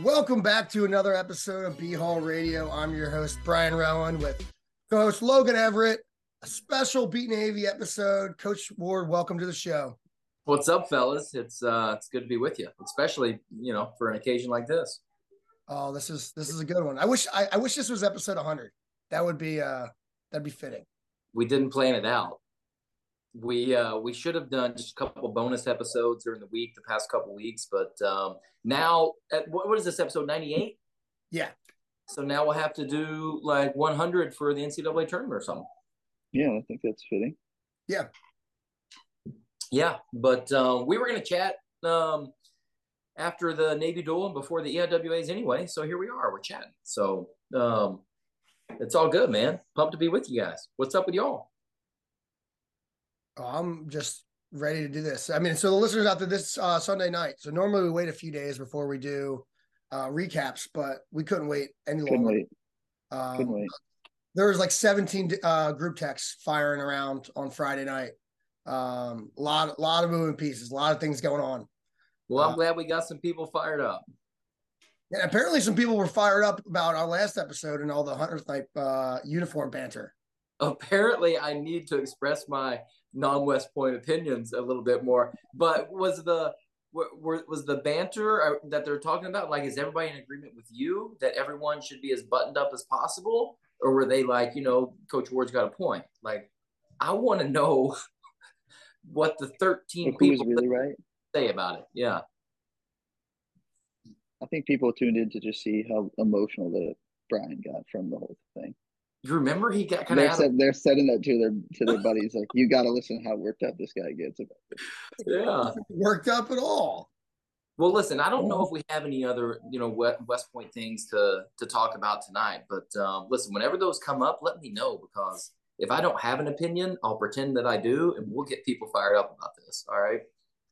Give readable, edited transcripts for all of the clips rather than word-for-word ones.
Welcome back to another episode of B Hall Radio. I'm your host, Brian Rowan, with co-host Logan Everett. A special Beat Navy episode. Coach Ward, welcome to the show. What's up, fellas? It's good to be with you, especially for an occasion like this. Oh, this is a good one. I wish this was episode 100. That'd be fitting. We didn't plan it out. We should have done just a couple of bonus episodes during the week, the past couple of weeks, but now what is this, episode 98? Yeah. So now we'll have to do like 100 for the NCAA tournament or something. Yeah, I think that's fitting. Yeah. Yeah, but we were going to chat after the Navy duel and before the EIWAs anyway. So here we are. We're chatting. So it's all good, man. Pumped to be with you guys. What's up with y'all? Oh, I'm just ready to do this. I mean, so the listeners out there this Sunday night. So normally we wait a few days before we do recaps, but we couldn't wait any longer. Couldn't wait. There was like 17 group texts firing around on Friday night. A lot of moving pieces, a lot of things going on. Well, I'm glad we got some people fired up. And apparently some people were fired up about our last episode and all the Hunter type uniform banter. Apparently I need to express my non-West Point opinions a little bit more, but was the banter that they're talking about, like, is everybody in agreement with you that everyone should be as buttoned up as possible? Or were they like, Coach Ward's got a point? Like, I want to know what the 13 people really right say about it. Yeah. I think people tuned in to just see how emotional that Brian got from the whole thing. You remember he got kind of they're setting that to their buddies, like, you got to listen to how worked up this guy gets about it. Yeah. Worked up at all. Well, listen, I don't know if we have any other, West Point things to talk about tonight, but listen, whenever those come up, let me know, because if I don't have an opinion, I'll pretend that I do, and we'll get people fired up about this. All right.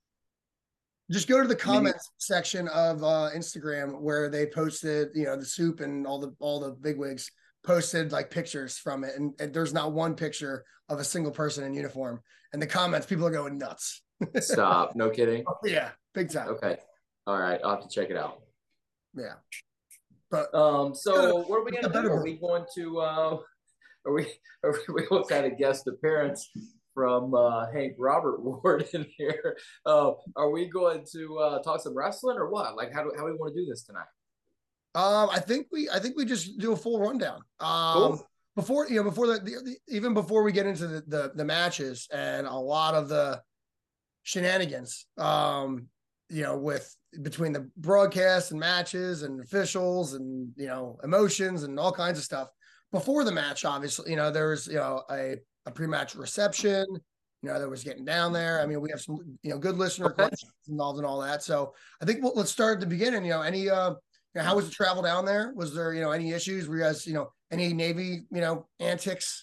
Just go to the comments section of Instagram where they posted, the soup and all the bigwigs posted like pictures from it, and there's not one picture of a single person in uniform. And the comments, people are going nuts. Stop. No kidding. Yeah, big time. Okay. All right. I'll have to check it out. Yeah. But so what are we going to do? Are we going to we almost had a guest appearance from Hank Robert Ward in here. Are we going to talk some wrestling or what? Like, how do we want to do this tonight? I think we just do a full rundown. Cool. Before even before we get into the matches and a lot of the shenanigans, with between the broadcasts and matches and officials and emotions and all kinds of stuff. Before the match, obviously, there was a pre-match reception. There was getting down there. I mean, we have some good listener questions involved in all that. So I think let's start at the beginning. Any how was the travel down there? Was there any issues? Were you guys any Navy antics?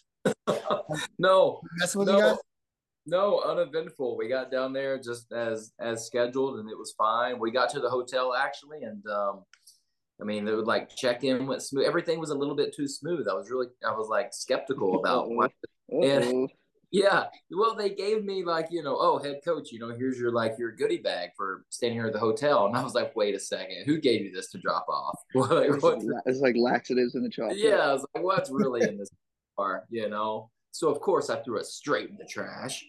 No, messing with you guys? No, uneventful. We got down there just as scheduled, and it was fine. We got to the hotel actually, and they would like check-in went smooth. Everything was a little bit too smooth. I was like skeptical about what. And yeah, well, they gave me like, head coach, here's your goodie bag for staying here at the hotel. And I was like, wait a second, who gave you this to drop off? It's like laxatives in the chocolate. Yeah, I was like, what's really in this car, So of course I threw it straight in the trash.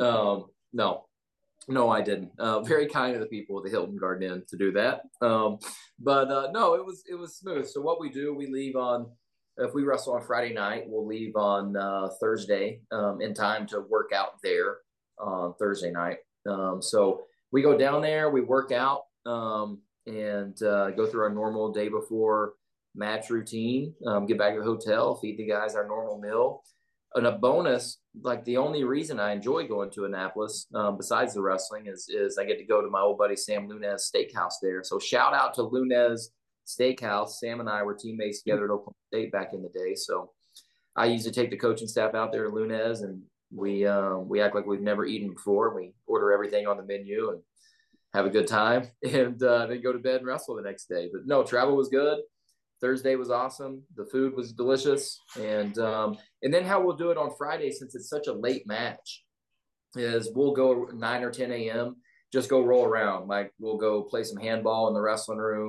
No, I didn't. Very kind of the people at the Hilton Garden Inn to do that. But no, it was smooth. So what we do, we leave if we wrestle on Friday night, we'll leave on Thursday in time to work out there on Thursday night. So we go down there, we work out, and go through our normal day before match routine, get back to the hotel, feed the guys our normal meal. And a bonus, like the only reason I enjoy going to Annapolis, besides the wrestling, is I get to go to my old buddy Sam Lunez Steakhouse there. So shout out to Lunez Steakhouse. Sam and I were teammates together at Oklahoma State back in the day. So I usually take the coaching staff out there to Lunez, and we act like we've never eaten before. We order everything on the menu and have a good time, and then go to bed and wrestle the next day. But no, travel was good. Thursday was awesome. The food was delicious. And then how we'll do it on Friday, since it's such a late match, is we'll go 9 or 10 a.m., just go roll around. Like, we'll go play some handball in the wrestling room,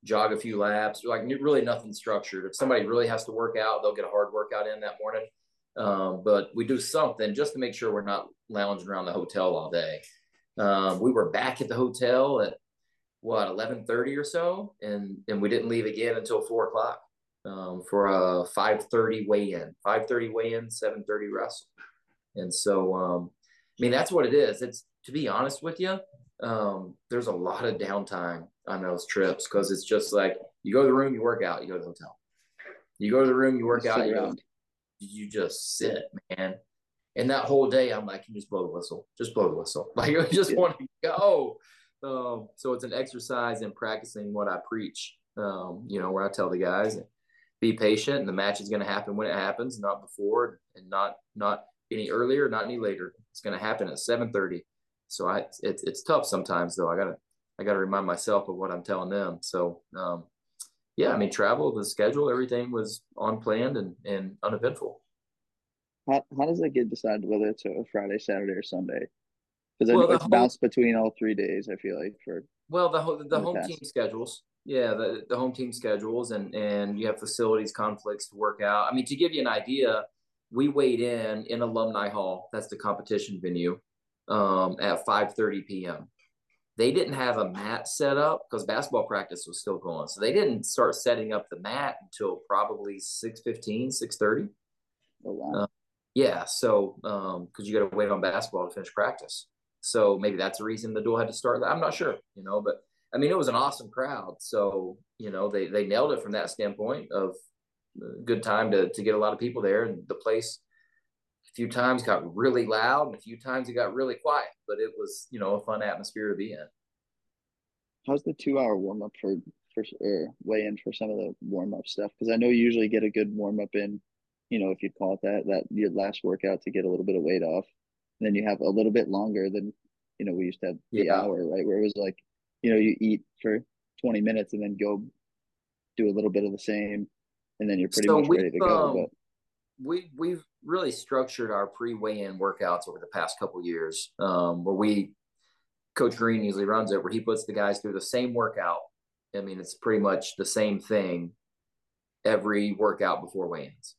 jog a few laps, like really nothing structured. If somebody really has to work out, they'll get a hard workout in that morning. But we do something just to make sure we're not lounging around the hotel all day. We were back at the hotel at 11:30 or so, and we didn't leave again until 4 o'clock for a 5:30 weigh-in. 5:30 weigh-in, 7:30 wrestle. And so, I mean, that's what it is. It's, to be honest with you, there's a lot of downtime on those trips because it's just like you go to the room, you work out, you go to the hotel. You go to the room, you work out, you just sit, man. And that whole day, I'm like, you just blow the whistle. Just blow the whistle. Like, I just want to go. So it's an exercise in practicing what I preach, where I tell the guys, be patient, and the match is going to happen when it happens, not before, and not any earlier, not any later. It's going to happen at 7:30. So it's tough sometimes, though. I gotta remind myself of what I'm telling them. So yeah, I mean, travel, the schedule, everything was on plan and uneventful. How does it get decided whether it's a Friday, Saturday, or Sunday? Because I know it's bounced between all 3 days, I feel like, for the home team schedules. Yeah, the home team schedules, and you have facilities conflicts to work out. I mean, to give you an idea, we weighed in Alumni Hall. That's the competition venue at 5:30 p.m. They didn't have a mat set up because basketball practice was still going. So they didn't start setting up the mat until probably 6:15, 6:30. Oh, wow. Yeah. So, because you got to wait on basketball to finish practice. So maybe that's the reason the duel had to start. I'm not sure, but I mean, it was an awesome crowd. So, they nailed it from that standpoint of good time to get a lot of people there. And the place a few times got really loud and a few times it got really quiet, but it was, a fun atmosphere to be in. How's the 2 hour warm up for weigh in for some of the warm up stuff? Because I know you usually get a good warm up in, if you'd call it that your last workout to get a little bit of weight off. And then you have a little bit longer than, we used to have the hour, right? Where it was like, you eat for 20 minutes and then go do a little bit of the same, and then you're pretty much ready to go. But we've really structured our pre-weigh-in workouts over the past couple of years, where Coach Green usually runs it, where he puts the guys through the same workout. I mean, it's pretty much the same thing every workout before weigh-ins.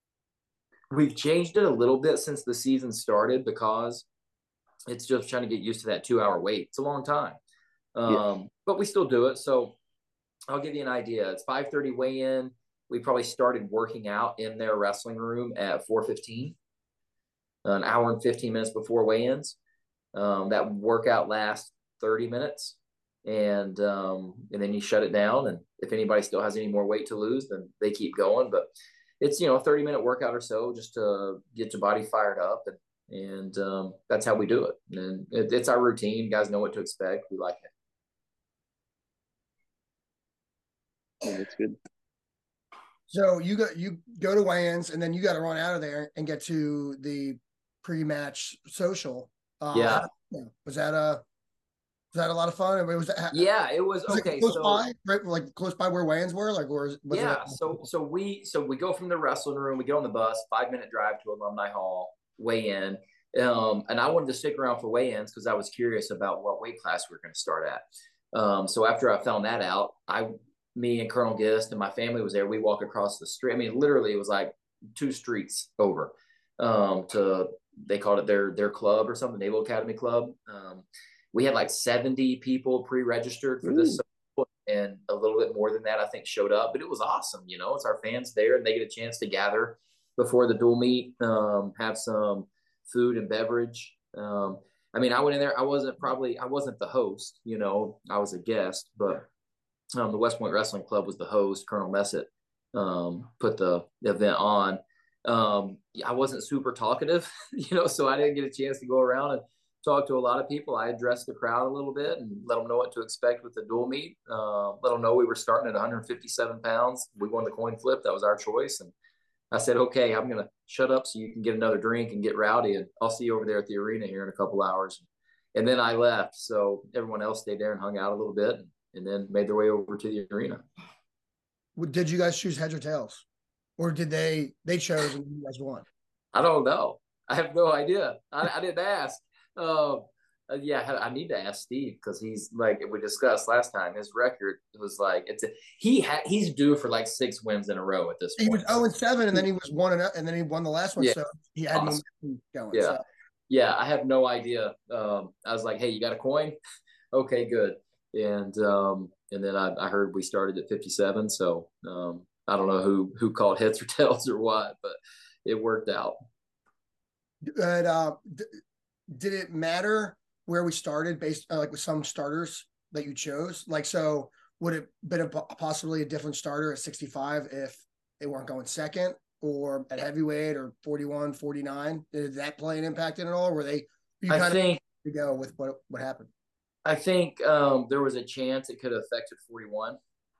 We've changed it a little bit since the season started because it's just trying to get used to that 2 hour wait. It's a long time, but we still do it. So I'll give you an idea. It's 5:30 weigh-in. We probably started working out in their wrestling room at 4:15, an hour and 15 minutes before weigh-ins. That workout lasts 30 minutes, and then you shut it down. And if anybody still has any more weight to lose, then they keep going. But it's, a 30-minute workout or so just to get your body fired up. And that's how we do it. And it's our routine. You guys know what to expect. We like it. Yeah, that's good. So you go to weigh-ins, and then you got to run out of there and get to the pre-match social. Yeah. Was that a lot of fun? It was okay. Close by, right? Like close by where weigh-ins were, like, or was it? So we go from the wrestling room, we get on the bus, 5-minute drive to Alumni Hall, weigh in. And I wanted to stick around for weigh-ins because I was curious about what weight class we were going to start at. So after I found that out, me and Colonel Gist and my family was there. We walk across the street. I mean, literally, it was like 2 streets over they called it their club or something, Naval Academy Club. We had like 70 people pre-registered for this, and a little bit more than that, I think, showed up. But it was awesome. It's our fans there, and they get a chance to gather before the dual meet, have some food and beverage. I mean, I went in there. I wasn't the host. I was a guest, but the West Point Wrestling Club was the host. Colonel Messett put the event on. I wasn't super talkative, so I didn't get a chance to go around and talk to a lot of people. I addressed the crowd a little bit and let them know what to expect with the dual meet. Let them know we were starting at 157 pounds. We won the coin flip. That was our choice. And I said, okay, I'm going to shut up so you can get another drink and get rowdy. And I'll see you over there at the arena here in a couple hours. And then I left. So everyone else stayed there and hung out a little bit and then made their way over to the arena. Did you guys choose heads or tails? Or did they chose and you guys won? I don't know. I have no idea. I didn't ask. Yeah, I need to ask Steve because he's like we discussed last time. His record was like he's due for like 6 wins in a row at this He was point. 0-7, and then he was 1-0, and then he won the last one. Yeah, So he had awesome. momentum going. Yeah, So yeah. I have no idea. I was like, hey, you got a coin? Okay, good. And then I heard we started at 57. So I don't know who called heads or tails or what, but it worked out. but did it matter where we started based like with some starters that you chose? Like, so would it been possibly a different starter at 65 if they weren't going second, or at heavyweight, or 41, 49? Did that play an impact in it at all? Were they you I kind of think to go with what happened? I think there was a chance it could have affected 41.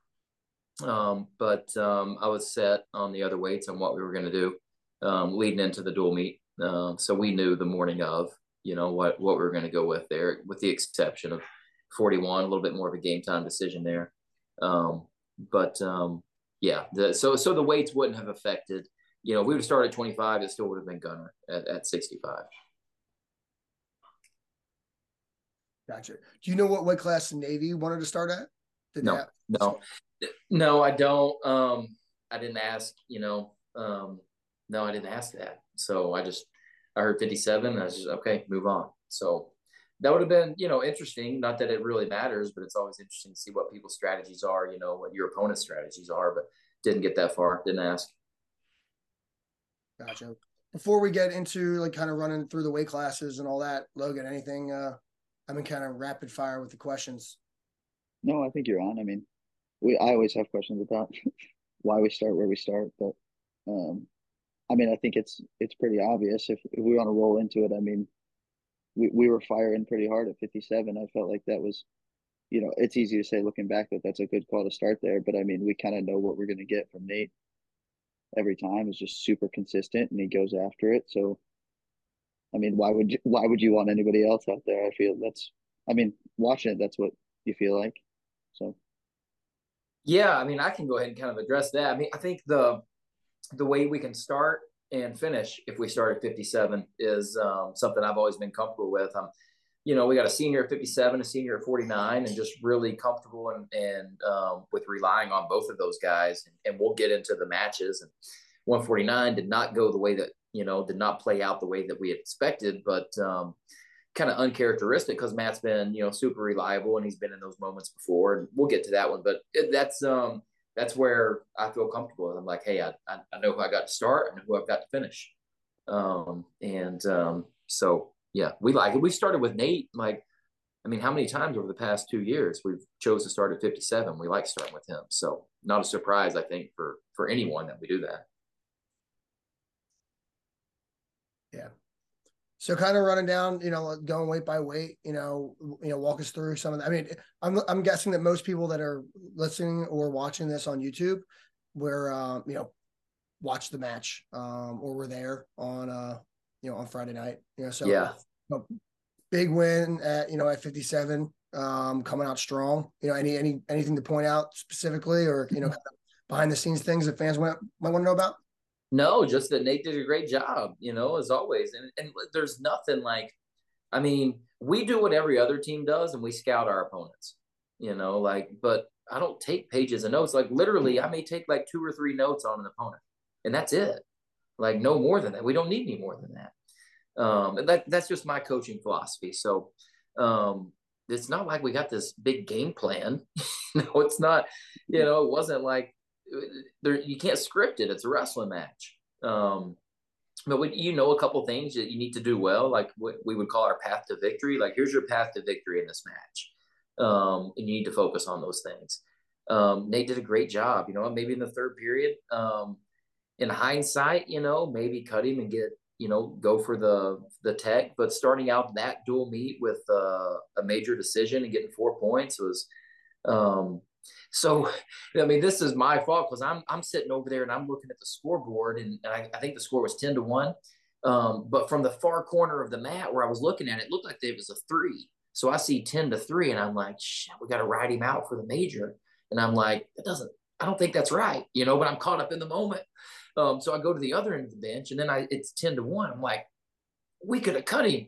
But I was set on the other weights on what we were going to do leading into the dual meet. So we knew the morning of, what we were going to go with there, with the exception of 41, a little bit more of a game time decision there. But yeah, so the weights wouldn't have affected. If we would have started at 25, it still would have been Gunner at 65. Gotcha. Do you know what weight class the Navy wanted to start at? No, I don't. I didn't ask, no, I didn't ask that. So I heard 57 and I was just, okay, move on. So that would have been, interesting. Not that it really matters, but it's always interesting to see what people's strategies are, what your opponent's strategies are, but didn't get that far. Didn't ask. Gotcha. Before we get into like kind of running through the weight classes and all that, Logan, anything, I've been kind of rapid fire with the questions. No, I think you're on. I mean, I always have questions about why we start where we start, but I mean, I think it's pretty obvious if we want to roll into it. I mean, we were firing pretty hard at 57. I felt like that was, it's easy to say looking back that that's a good call to start there, but I mean, we kind of know what we're going to get from Nate every time. Is just super consistent and he goes after it. So, I mean, why would you want anybody else out there? I mean, watching it, that's what you feel like. So, Yeah, I mean, I can go ahead and kind of address that. I mean, I think the way we can start and finish if we start at 57 is something I've always been comfortable with. We got a senior at 57, a senior at 49, and just really comfortable and with relying on both of those guys. And we'll get into the matches. And 149 did not go the way that, did not play out the way that we had expected, but kind of uncharacteristic because Matt's been, super reliable and he's been in those moments before. And we'll get to that one, but that's where I feel comfortable. I'm like, hey, I know who I got to start and who I've got to finish. So yeah, we like it. We started with Nate. Like, I mean, how many times over the past 2 years we've chose to start at 57? We like starting with him. So not a surprise, I think, for anyone that we do that. Yeah. So kind of running down, going weight by weight, walk us through some of that. I mean, I'm guessing that most people that are listening or watching this on YouTube were, watch the match, or were there on, on Friday night, so yeah, big win at 57, coming out strong, anything to point out specifically, or, kind of behind the scenes things that fans might want to know about? No, just that Nate did a great job, as always. And there's nothing like, I mean, we do what every other team does and we scout our opponents, but I don't take pages of notes. Like literally, I may take like 2 or 3 notes on an opponent and that's it. Like no more than that. We don't need any more than that. And that's just my coaching philosophy. So it's not like we got this big game plan. No, it's not, it wasn't like, you can't script it. It's a wrestling match. But when a couple things that you need to do well, like what we would call our path to victory. Like here's your path to victory in this match, and you need to focus on those things. Nate did a great job. Maybe in the third period, in hindsight, maybe cut him and get go for the tech. But starting out that dual meet with a major decision and getting 4 points was. So, I mean, this is my fault because I'm sitting over there and I'm looking at the scoreboard and I think the score was 10-1. But from the far corner of the mat where I was looking at it, looked like it was a 3. So I see 10-3 and I'm like, shit, we got to ride him out for the major. And I'm like, I don't think that's right, but I'm caught up in the moment. So I go to the other end of the bench and then it's 10-1. I'm like, we could have cut him.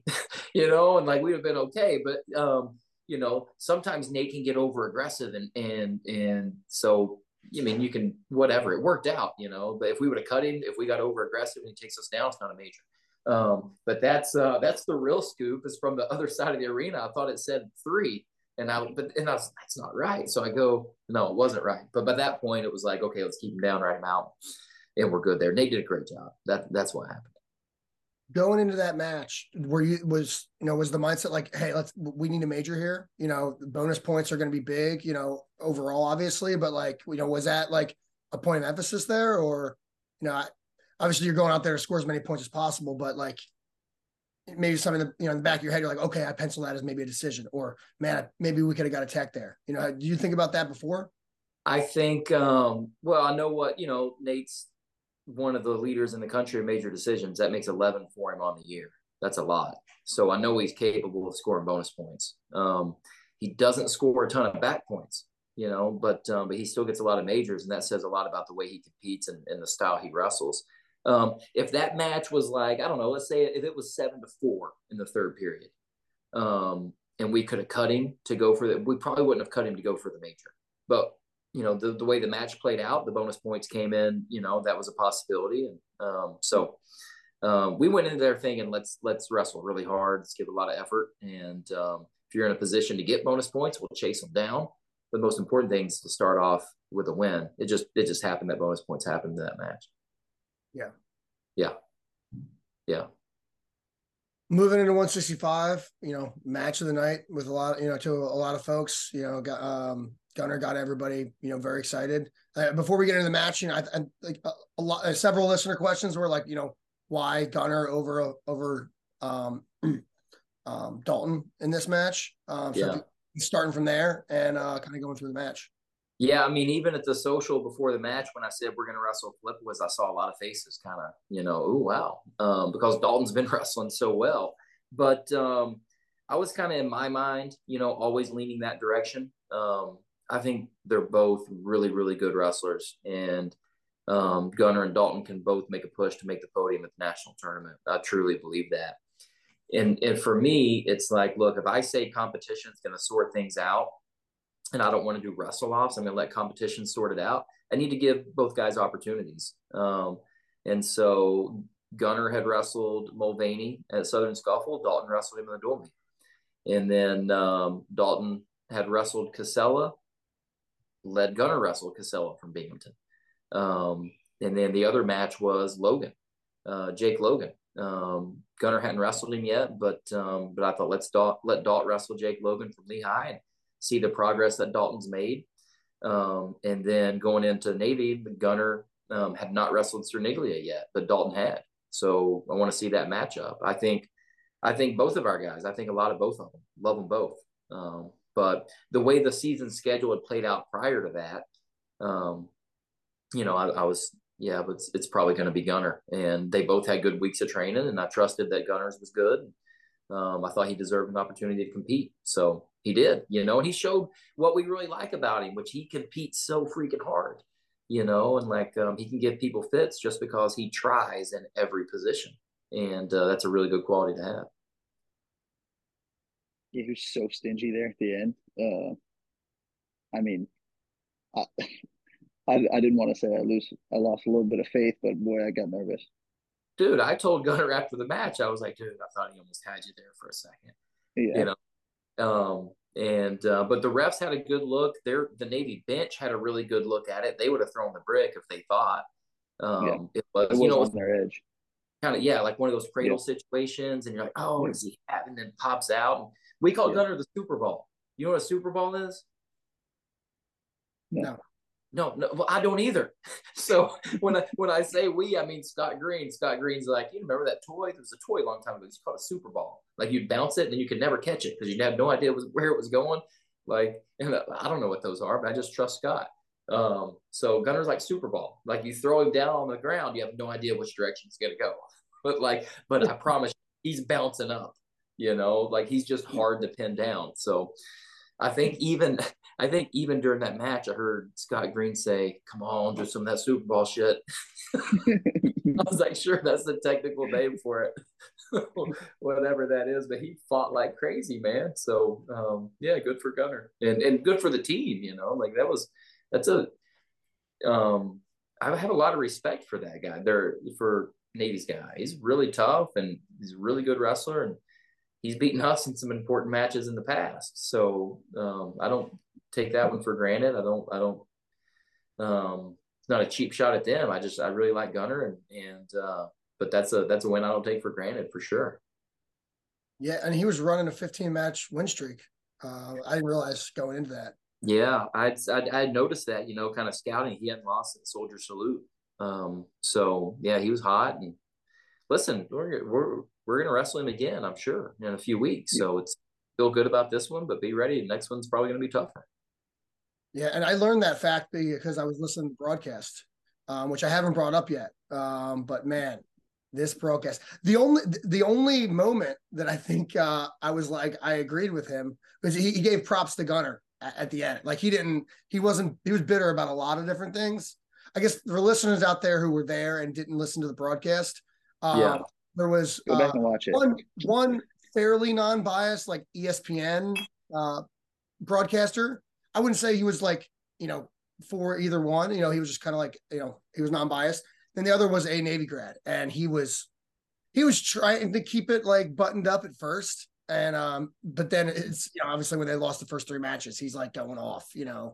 and like we would have been okay. But sometimes Nate can get over aggressive, and so I mean you can whatever. It worked out, But if we would have cut him, if we got over aggressive and he takes us down, it's not a major. But that's the real scoop is from the other side of the arena. I thought it said 3. And I was, that's not right. So I go, no, it wasn't right. But by that point, it was like, okay, let's keep him down, write him out, and we're good there. Nate did a great job. That's what happened. Going into that match, was the mindset like, hey, we need a major here. The bonus points are going to be big, overall, obviously. But like, was that like a point of emphasis there, or obviously you're going out there to score as many points as possible, but like maybe something that, in the back of your head, you're like, okay, I pencil that as maybe a decision, or man, maybe we could have got a tech there. Do you think about that before? I think, well, I know what, Nate's one of the leaders in the country of major decisions. That makes 11 for him on the year. That's a lot. So I know he's capable of scoring bonus points. He doesn't score a ton of back points, but he still gets a lot of majors, and that says a lot about the way he competes and the style he wrestles. If that match was like, I don't know, let's say if it was 7-4 in the third period, and we could have cut him to go for that, we probably wouldn't have cut him to go for the major. But the way the match played out, the bonus points came in. That was a possibility, and so we went into there thinking let's wrestle really hard, let's give a lot of effort, and if you're in a position to get bonus points, we'll chase them down. But the most important thing is to start off with a win. It just happened that bonus points happened in that match. Yeah. Moving into 165, match of the night with a lot, to a lot of folks, Gunnar got everybody, very excited. Before we get into the match, I like several listener questions were like, why Gunnar over Dalton in this match? So starting from there and kind of going through the match. Yeah, I mean, even at the social before the match, when I said we're going to wrestle Flip, I saw a lot of faces kind of, oh, wow, because Dalton's been wrestling so well. But I was kind of in my mind, always leaning that direction. I think they're both really, really good wrestlers. And Gunnar and Dalton can both make a push to make the podium at the national tournament. I truly believe that. And for me, it's like, look, if I say competition is going to sort things out, and I don't want to do wrestle offs, I'm going to let competition sort it out. I need to give both guys opportunities. And so Gunnar had wrestled Mulvaney at Southern Scuffle. Dalton wrestled him in the dual meet. And then Dalton had wrestled Casella, led Gunnar wrestle Casella from Binghamton. And then the other match was Logan, Jake Logan. Gunnar hadn't wrestled him yet, but I thought let Dalt wrestle Jake Logan from Lehigh and see the progress that Dalton's made. And then going into Navy, Gunnar had not wrestled Cerniglia yet, but Dalton had. So I want to see that matchup. I think both of our guys, I think a lot of both of them, love them both. But the way the season schedule had played out prior to that, I was, but it's probably going to be Gunnar. And they both had good weeks of training, and I trusted that Gunnar's was good. I thought he deserved an opportunity to compete. So he did, and he showed what we really like about him, which he competes so freaking hard, and like he can give people fits just because he tries in every position. And that's a really good quality to have. Yeah, he was so stingy there at the end. I mean, I didn't want to say I lost a little bit of faith, but boy, I got nervous. Dude, I told Gunnar after the match, I was like, dude, I thought he almost had you there for a second. Yeah. But the refs had a good look. The Navy bench had a really good look at it. They would have thrown the brick if they thought it was on their edge. Kind of, like one of those cradle situations, and you're like, oh, what does he have? And then pops out. And we call Gunnar the Super Ball. You know what a Super Ball is? No. No, well, I don't either. So when I say we, I mean Scott Green. Scott Green's like, you remember that toy? There was a toy a long time ago. It's called a Super Ball. Like you'd bounce it and then you could never catch it because you had no idea where it was going. Like, and I don't know what those are, but I just trust Scott. So Gunnar's like Super Ball. Like you throw him down on the ground, you have no idea which direction it's gonna go. But I promise you, he's bouncing up. Like he's just hard to pin down. So I think even I think even during that match, I heard Scott Green say, "Come on, do some of that Super Bowl shit." I was like, "Sure, that's the technical name for it, whatever that is." But he fought like crazy, man. So yeah, good for Gunner and good for the team. You know, like that's a I have a lot of respect for that guy. There for Navy's guy. He's really tough and he's a really good wrestler and he's beaten us in some important matches in the past. So I don't take that one for granted. It's not a cheap shot at them. I really like Gunner and but that's a win I don't take for granted for sure. Yeah, and he was running a 15 match win streak. I didn't realize going into that. Yeah, I noticed that, you know, kind of scouting. He hadn't lost at Soldier Salute. So yeah, he was hot. And listen, we're gonna wrestle him again, I'm sure, in a few weeks. So it's feel good about this one, but be ready. The next one's probably gonna be tougher. Yeah, and I learned that fact because I was listening to the broadcast, which I haven't brought up yet. But man, this broadcast, the only moment that I think I was like I agreed with him because he gave props to Gunner at the end. Like he was bitter about a lot of different things. I guess for listeners out there who were there and didn't listen to the broadcast, Yeah. there was Go back and watch it. one fairly non-biased like ESPN broadcaster. I wouldn't say he was like, for either one. He was just kind of like, he was non-biased. Then the other was a Navy grad, and he was trying to keep it like buttoned up at first. And but then it's obviously when they lost the first three matches, he's like going off,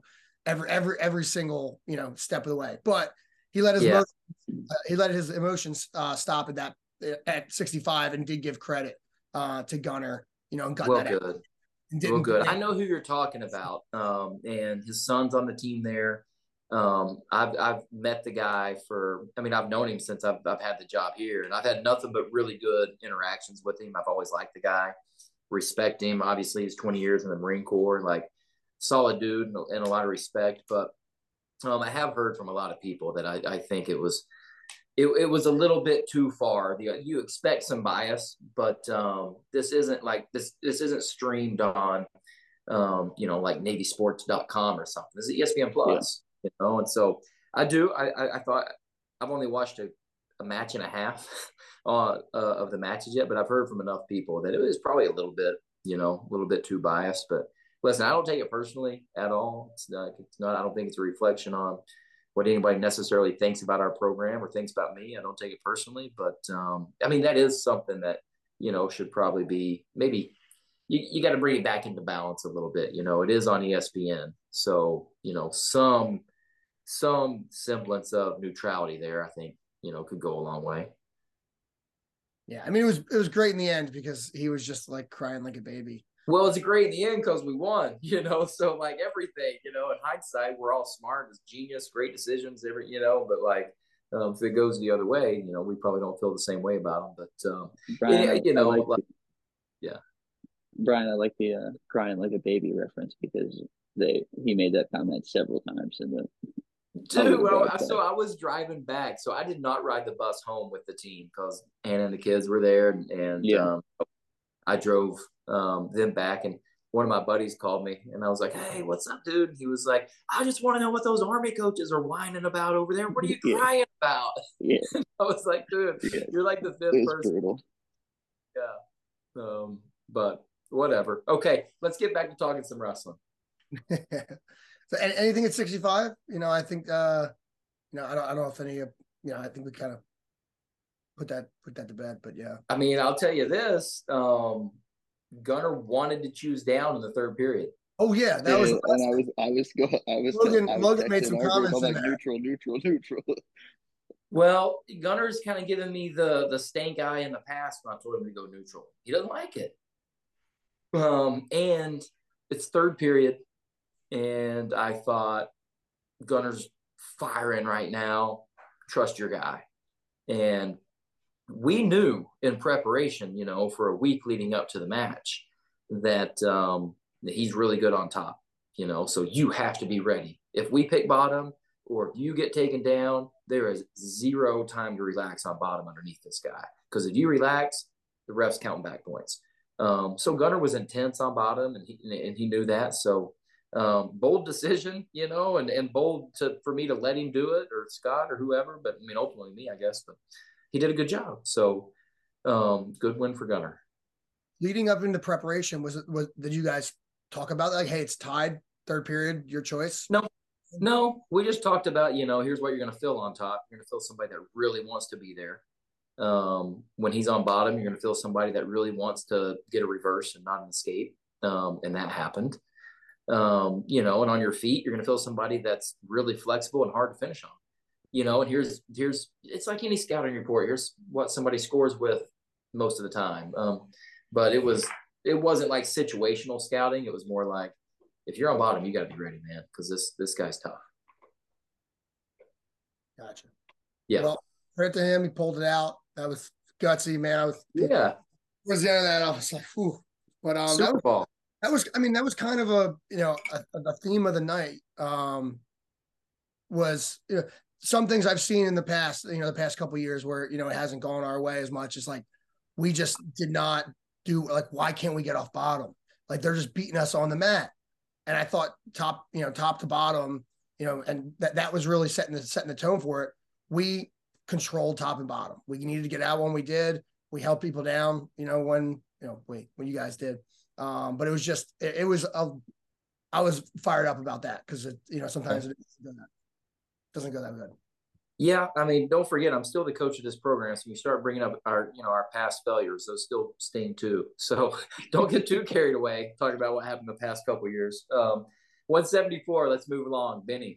every single step of the way. But he let his emotions stop at 65 and did give credit to Gunner, and got Well, that good. out. Well, good. I know who you're talking about. And his son's on the team there. I've met the guy I've known him since I've had the job here, and I've had nothing but really good interactions with him. I've always liked the guy, respect him. Obviously, he's 20 years in the Marine Corps, like solid dude and a lot of respect. But I have heard from a lot of people that I think it was a little bit too far. You expect some bias, but this isn't like this isn't streamed on like navysports.com or something. This is ESPN Plus, and so I thought I've only watched a match and a half of the matches yet, but I've heard from enough people that it was probably a little bit too biased. But listen, I don't take it personally at all. It's not I don't think it's a reflection on what anybody necessarily thinks about our program or thinks about me. I don't take it personally, but that is something that, should probably be maybe you got to bring it back into balance a little bit. It is on ESPN. So, some semblance of neutrality there, I think, could go a long way. Yeah. It was great in the end because he was just like crying like a baby. Well, it's great in the end because we won, so like everything, in hindsight, we're all smart, it's genius, great decisions, but like, if it goes the other way, we probably don't feel the same way about them. But, Brian, yeah. Brian, I like the crying like a baby reference because he made that comment several times in the Dude, so I was driving back, so I did not ride the bus home with the team because Hannah and the kids were there, and I drove them back, and one of my buddies called me, and I was like, "Hey, what's up, dude?" And he was like, "I just want to know what those Army coaches are whining about over there. What are you crying about?" Yeah, I was like, "Dude, you're like the fifth person." Brutal. Yeah, but whatever. Okay, let's get back to talking some wrestling. So anything at 65, I think I don't know if any I think we kind of put that to bed, but yeah. I'll tell you this, Gunner wanted to choose down in the third period. Oh yeah, that was. And I was Logan made some comments like in neutral. Well, Gunner's kind of given me the stank eye in the past when I told him to go neutral. He doesn't like it. And it's third period, and I thought Gunner's firing right now. Trust your guy. And we knew in preparation, for a week leading up to the match that he's really good on top, so you have to be ready. If we pick bottom or if you get taken down, there is zero time to relax on bottom underneath this guy. Because if you relax, the ref's counting back points. So Gunner was intense on bottom, and he knew that. So bold decision, and bold for me to let him do it, or Scott or whoever. But I mean, ultimately me, I guess. But he did a good job. So good win for Gunner. Leading up into preparation, did you guys talk about that? Like, hey, it's tied, third period, your choice? No, we just talked about, here's what you're going to fill on top. You're going to fill somebody that really wants to be there. When he's on bottom, you're going to fill somebody that really wants to get a reverse and not an escape. And that happened. And on your feet, you're going to fill somebody that's really flexible and hard to finish on. And here's it's like any scouting report. Here's what somebody scores with most of the time. But it wasn't like situational scouting. It was more like, if you're on bottom, you got to be ready, man, because this guy's tough. Gotcha. Yeah. Well, credit to him. He pulled it out. That was gutsy, man. Towards the end of that, I was like, whew. But Super Bowl. That was kind of a theme of the night. Was some things I've seen in the past, the past couple of years where it hasn't gone our way as much as like we just did not do, like, why can't we get off bottom? Like, they're just beating us on the mat. And I thought top to bottom, and that was really setting the tone for it. We controlled top and bottom. We needed to get out when we did. We held people down, when you guys did. But it was just, I was fired up about that because sometimes it doesn't go that good. Yeah, I mean, don't forget, I'm still the coach of this program. So you start bringing up our past failures, those still sting too. So don't get too carried away talking about what happened the past couple of years. 174. Let's move along. Benny,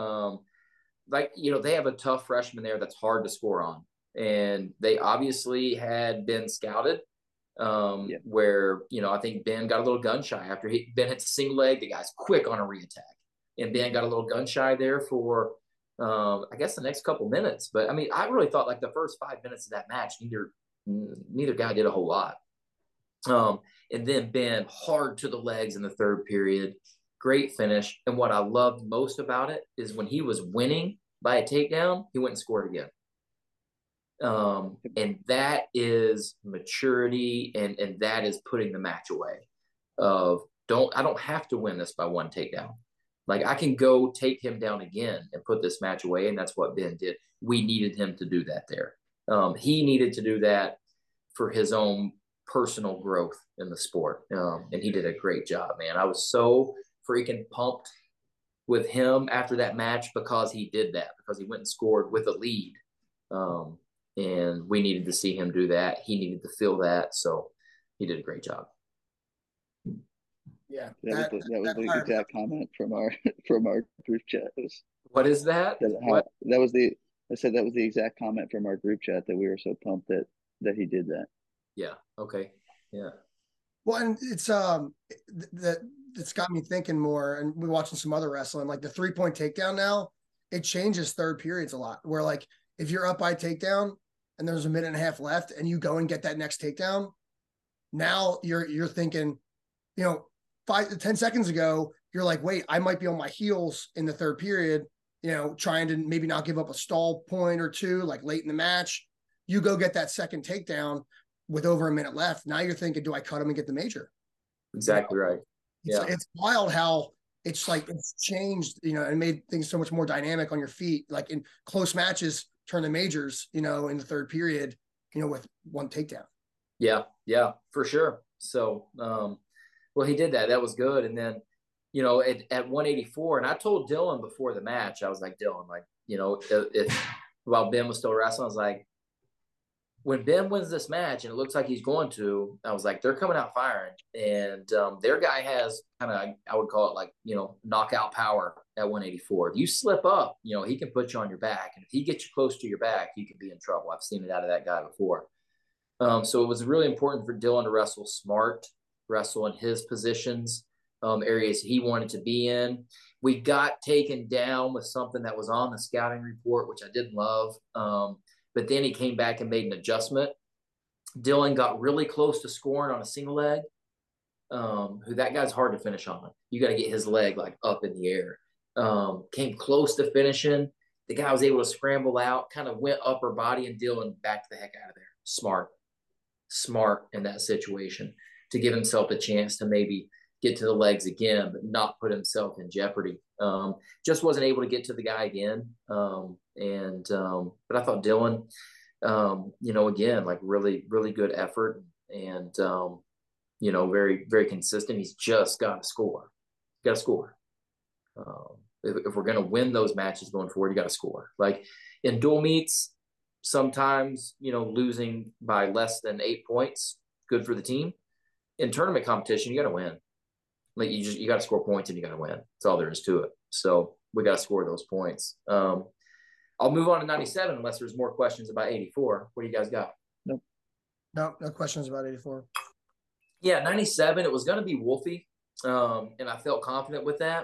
they have a tough freshman there that's hard to score on, and they obviously had been scouted. Where I think Ben got a little gun shy after Ben hits a single leg. The guy's quick on a reattack, and Ben got a little gun shy there for. I guess the next couple minutes, but I mean, I really thought like the first 5 minutes of that match, neither guy did a whole lot. And then Ben hard to the legs in the third period, great finish. And what I loved most about it is when he was winning by a takedown, he went and scored again. And that is maturity, and that is putting the match away. I don't have to win this by one takedown. Like, I can go take him down again and put this match away, and that's what Ben did. We needed him to do that there. He needed to do that for his own personal growth in the sport, and he did a great job, man. I was so freaking pumped with him after that match because he did that, because he went and scored with a lead, and we needed to see him do that. He needed to feel that, so he did a great job. Yeah, that was the exact comment from our group chat. What is that? I said that was the exact comment from our group chat, that we were so pumped that he did that. Yeah. Okay. Yeah. Well, and it's it's got me thinking more, and we're watching some other wrestling, like the 3-point takedown now. It changes third periods a lot. Where, like, if you're up by takedown and there's a minute and a half left, and you go and get that next takedown, now you're thinking, 5 to 10 seconds ago, you're like, wait, I might be on my heels in the third period, trying to maybe not give up a stall point or two, like late in the match. You go get that second takedown with over a minute left. Now you're thinking, do I cut him and get the major? Exactly right. Yeah. It's wild how it's changed, and made things so much more dynamic on your feet. Like, in close matches, turn the majors, in the third period, with one takedown. Yeah, for sure. So, well, he did that. That was good. And then, at 184, and I told Dylan before the match, I was like, Dylan, while Ben was still wrestling, I was like, when Ben wins this match, and it looks like he's going to, I was like, they're coming out firing. And their guy has kind of, I would call it knockout power at 184. If you slip up, he can put you on your back. And if he gets you close to your back, you could be in trouble. I've seen it out of that guy before. So it was really important for Dylan to wrestle smart, wrestle in his positions, areas he wanted to be in. We got taken down with something that was on the scouting report, which I didn't love. But then he came back and made an adjustment. Dylan got really close to scoring on a single leg. That guy's hard to finish on. You got to get his leg up in the air. Came close to finishing. The guy was able to scramble out, kind of went upper body, and Dylan backed the heck out of there. Smart in that situation. to give himself a chance to maybe get to the legs again, but not put himself in jeopardy. Just wasn't able to get to the guy again. But I thought Dylan, again, like really, really good effort and, very, very consistent. He's just got to score. Got to score. If we're going to win those matches going forward, you got to score. Like in dual meets, sometimes, losing by less than 8 points, good for the team. In tournament competition, you got to win. Like you got to score points and you got to win. That's all there is to it. So we got to score those points. I'll move on to 97 unless there's more questions about 84. What do you guys got? No questions about 84. Yeah, 97, it was going to be Wolfie, and I felt confident with that.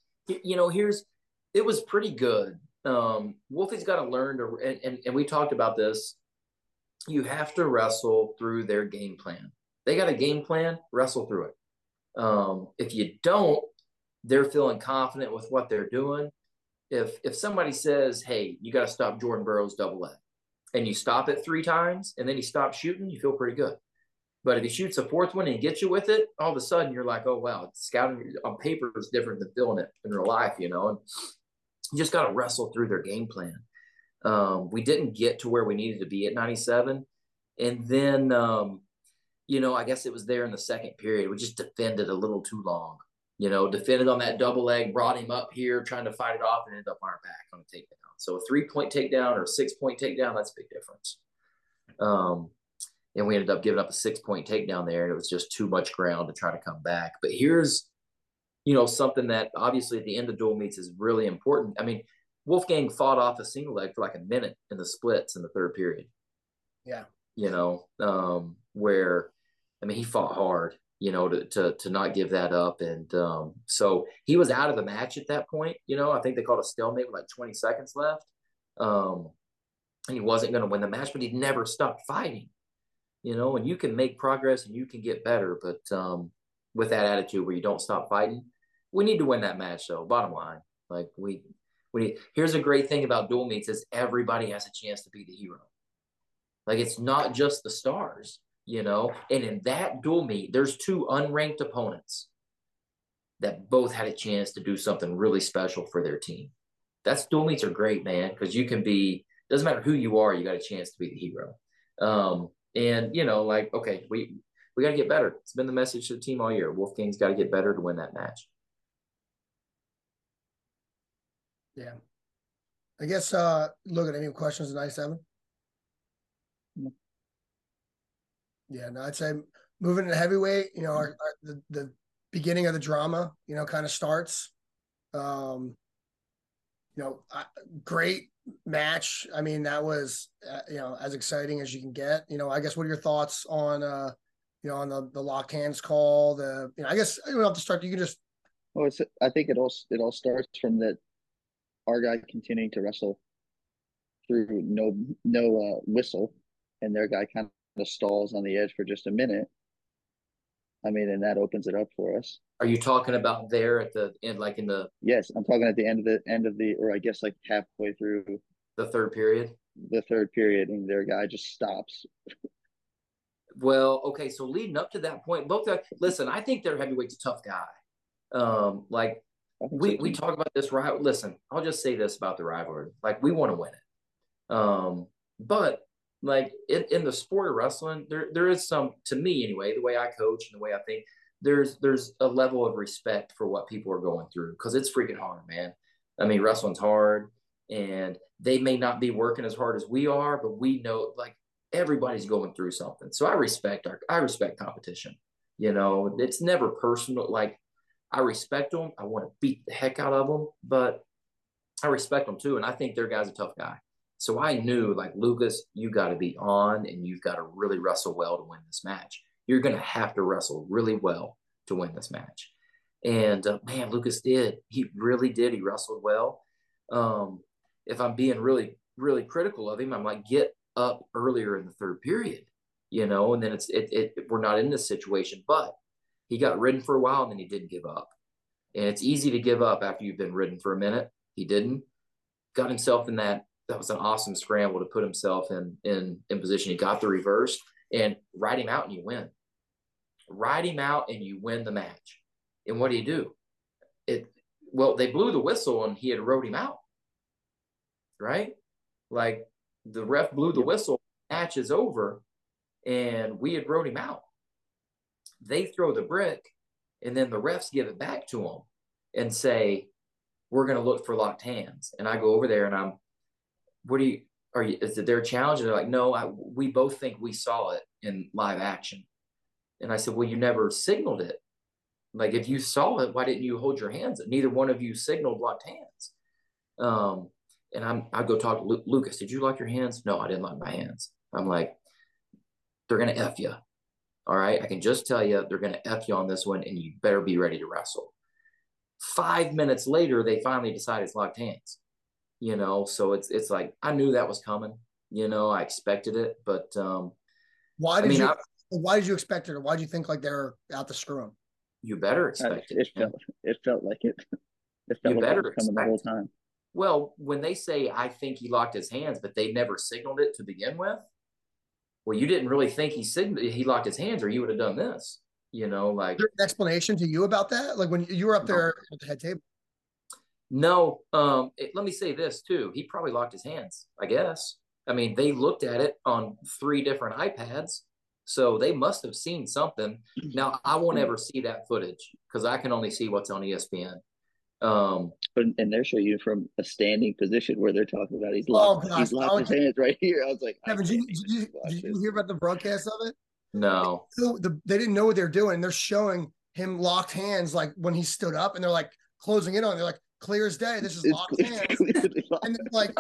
It was pretty good. Wolfie's got to learn to, and we talked about this, you have to wrestle through their game plan. They got a game plan, wrestle through it. If you don't, they're feeling confident with what they're doing. If somebody says, hey, you got to stop Jordan Burroughs double leg, and you stop it 3 times, and then he stops shooting, you feel pretty good. But if he shoots a 4th one and gets you with it, all of a sudden you're like, oh, wow, scouting on paper is different than feeling it in real life, and you just got to wrestle through their game plan. We didn't get to where we needed to be at 97. And then, I guess it was there in the second period. We just defended a little too long, defended on that double leg, brought him up here, trying to fight it off and ended up on our back on a takedown. So a 3-point takedown or a 6-point takedown, that's a big difference. And we ended up giving up a 6-point takedown there, and it was just too much ground to try to come back. But here's, something that obviously at the end of dual meets is really important. I mean, Wolfgang fought off a single leg for like a minute in the splits in the third period. Yeah. Where, I mean, he fought hard, to not give that up. And so he was out of the match at that point. I think they called a stalemate with like 20 seconds left. And he wasn't going to win the match, but he never stopped fighting. And you can make progress and you can get better, but with that attitude where you don't stop fighting, we need to win that match though. Bottom line, like we here's a great thing about dual meets is everybody has a chance to be the hero. Like it's not just the stars, and in that dual meet, there's 2 unranked opponents that both had a chance to do something really special for their team. That's dual meets are great, man, because you can be, doesn't matter who you are, you got a chance to be the hero. And okay, we got to get better. It's been the message to the team all year. Wolfgang's got to get better to win that match. Yeah. I guess, look at any questions in 97? No. Yeah, no, I'd say moving to heavyweight, the beginning of the drama, kind of starts. Great match. I mean, that was, as exciting as you can get. I guess what are your thoughts on, on the locked hands call? I guess you don't have to start. You can just. Well, I think it all starts from that our guy continuing to wrestle through no whistle, and their guy kind of stalls on the edge for just a minute. I mean, and that opens it up for us. Are you talking about there at the end, like in the? Yes, I'm talking at the end of the, or I guess like halfway through the third period. The third period, and their guy just stops. Well, okay, so leading up to that point, listen, I think their heavyweight's a tough guy. We talk about this, right? Listen, I'll just say this about the rivalry. Like, we want to win it. But like in the sport of wrestling, there is some, to me anyway, the way I coach and the way I think, there's a level of respect for what people are going through, because it's freaking hard, man. I mean, wrestling's hard, and they may not be working as hard as we are, but we know, like, everybody's going through something. So I respect competition. It's never personal. Like, I respect them. I want to beat the heck out of them, but I respect them too. And I think their guy's a tough guy. So I knew, like, Lucas, you got to be on, and you've got to really wrestle well to win this match. You're going to have to wrestle really well to win this match. And man, Lucas did. He really did. He wrestled well. If I'm being really, really critical of him, I'm like, get up earlier in the third period, and then we're not in this situation. But he got ridden for a while, and then he didn't give up. And it's easy to give up after you've been ridden for a minute. He didn't. Got himself in that. That was an awesome scramble to put himself in position. He got the reverse and ride him out, and you win. ride him out, and you win the match. And what do? Well, they blew the whistle, and he had rode him out, right? Like the ref blew the whistle, match is over, and we had rode him out. They throw the brick, and then the refs give it back to him and say, we're going to look for locked hands. And I go over there, and is it their challenge? And they're like, no, we both think we saw it in live action. And I said, well, you never signaled it. Like, if you saw it, why didn't you hold your hands? Neither one of you signaled locked hands. And I go talk to Lucas. Did you lock your hands? No, I didn't lock my hands. I'm like, they're going to F you. All right. I can just tell you, they're going to F you on this one, and you better be ready to wrestle. 5 minutes later, they finally decide it's locked hands. So it's like, I knew that was coming. I expected it, but why did you expect it, or why did you think like they're out to screw him? You better expect it. It felt like it. It felt like it was coming the whole time. Well, when they say, I think he locked his hands, but they never signaled it to begin with. Well, you didn't really think he locked his hands, or you would have done this. Like, is there an explanation to you about that? Like when you were up there at the head table? No. Let me say this too. He probably locked his hands, I guess. I mean, they looked at it on 3 different iPads, so they must have seen something. Now, I won't ever see that footage because I can only see what's on ESPN. And they're showing you from a standing position where they're talking about he's locked his hands right here. I was like, Kevin, did you hear about the broadcast of it? No. They didn't know what they're doing. They're showing him locked hands, like when he stood up, and they're like closing in on. They're like, clear as day. This is locked hands. And then like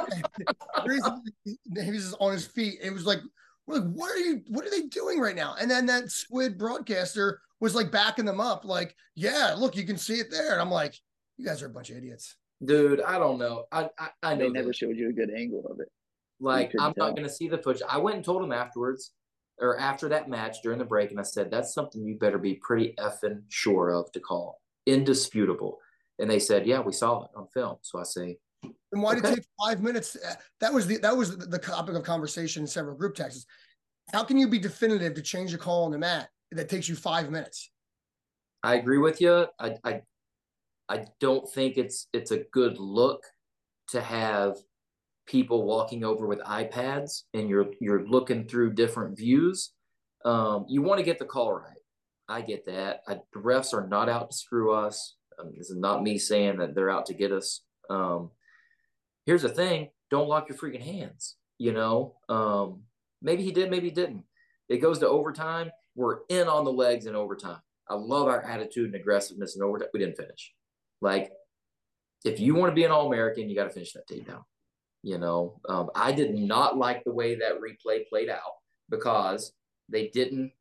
he was on his feet. It was like, we're like, what are they doing right now? And then that squid broadcaster was like backing them up, like, yeah, look, you can see it there. And I'm like, you guys are a bunch of idiots. Dude, I don't know. I know they never showed you a good angle of it. Like, I'm not going to see the footage. I went and told him afterwards, or after that match during the break, and I said, that's something you better be pretty effing sure of to call. Indisputable. And they said, yeah, we saw it on film. So I say, and why did it take 5 minutes? That was the topic of conversation in several group texts. How can you be definitive to change a call on the mat that takes you 5 minutes? I agree with you. I don't think it's a good look to have people walking over with iPads and you're looking through different views. You want to get the call right. I get that. The refs are not out to screw us. This is not me saying that they're out to get us. Here's the thing. Don't lock your freaking hands. Maybe he did, maybe he didn't. It goes to overtime. We're in on the legs in overtime. I love our attitude and aggressiveness in overtime. We didn't finish. Like, if you want to be an All-American, you got to finish that takedown. I did not like the way that replay played out because they didn't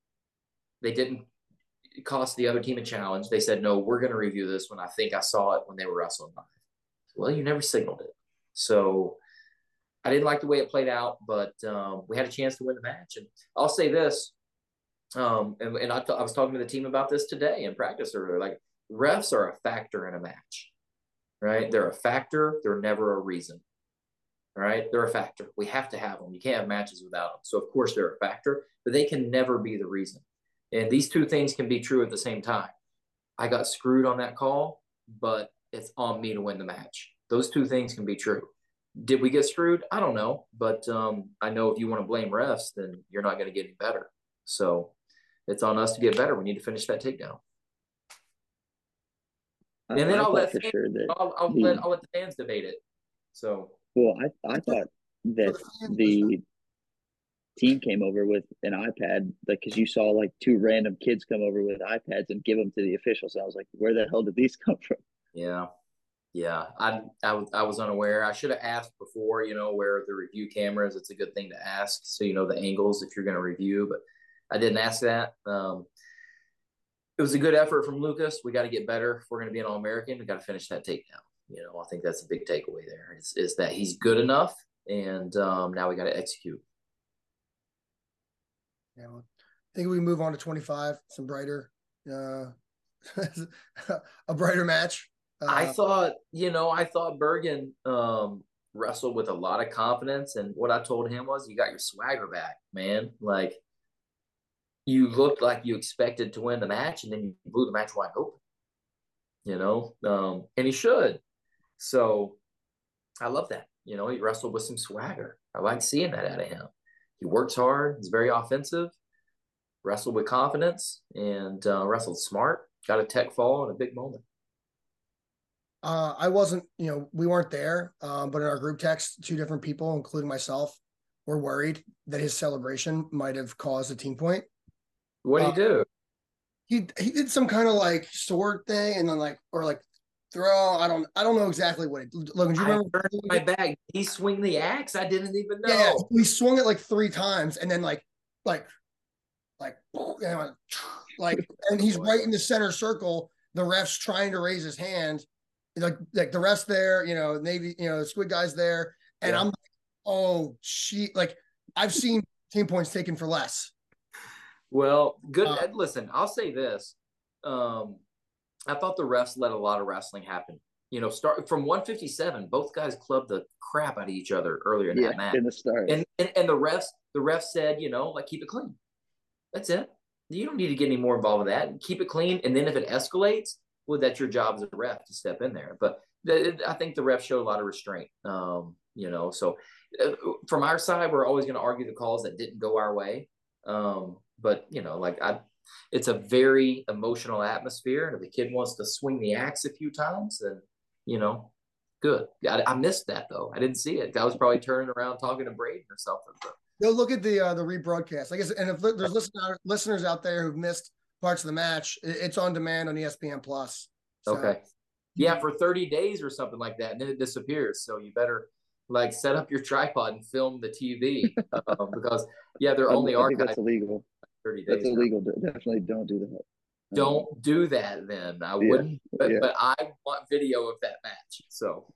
cost the other team a challenge. They said, no, we're going to review this when I think I saw it when they were wrestling live. Well, you never signaled it. So I didn't like the way it played out, but we had a chance to win the match. And I'll say this, and I was talking to the team about this today in practice earlier, like, refs are a factor in a match, right? They're a factor. They're never a reason, right? They're a factor. We have to have them. You can't have matches without them. So, of course, they're a factor, but they can never be the reason. And these two things can be true at the same time. I got screwed on that call, but it's on me to win the match. Those two things can be true. Did we get screwed? I don't know. But I know if you want to blame refs, then you're not going to get any better. So it's on us to get better. We need to finish that takedown. And then I'll let the fans debate it. So, well, I thought that the team came over with an iPad, like, because you saw like 2 random kids come over with iPads and give them to the officials. And I was like, where the hell did these come from? Yeah. I was unaware. I should have asked before, where are the review cameras? It's a good thing to ask, so you know the angles if you're going to review. But I didn't ask that. It was a good effort from Lucas. We got to get better. If we're going to be an All-American, we got to finish that takedown. I think that's a big takeaway there is that he's good enough, and now we got to execute. Yeah, well, I think we move on to 25, some brighter, a brighter match. I thought Bergen wrestled with a lot of confidence, and what I told him was, you got your swagger back, man. Like, you looked like you expected to win the match, and then you blew the match wide open. And he should. So I love that. He wrestled with some swagger. I like seeing that out of him. He works hard. He's very offensive. Wrestled with confidence and wrestled smart. Got a tech fall in a big moment. I wasn't, we weren't there, but in our group text, 2 different people, including myself, were worried that his celebration might have caused a team point. What did he do? He did some kind of like sword thing, and then throw. I don't know exactly what it. Logan, do you remember? My bag. He swing the axe. I didn't even know. Yeah, he swung it like 3 times, and then like, and he's right in the center circle. The ref's trying to raise his hand, like the rest there, Navy, Squid guys there, and I'm like, oh, I've seen team points taken for less. Well, good. Listen, I'll say this. I thought the refs let a lot of wrestling happen. Start from 157, both guys clubbed the crap out of each other earlier in that match. In the start. And the refs said, keep it clean. That's it. You don't need to get any more involved with that. Keep it clean. And then if it escalates, well, that's your job as a ref to step in there. But I think the refs showed a lot of restraint. So from our side, we're always going to argue the calls that didn't go our way. But it's a very emotional atmosphere. And if the kid wants to swing the axe a few times, then, good. I missed that though. I didn't see it. I was probably turning around talking to Braden or something. But. Go look at the rebroadcast. I guess, and if there's listeners out there who've missed parts of the match, it's on demand on ESPN Plus. So. Okay. Yeah, for 30 days or something like that, and then it disappears. So you better set up your tripod and film the TV because they're only archived. I think that's illegal. 30 days. That's illegal. Definitely don't do that. Don't do that then. I wouldn't, but I want video of that match. So,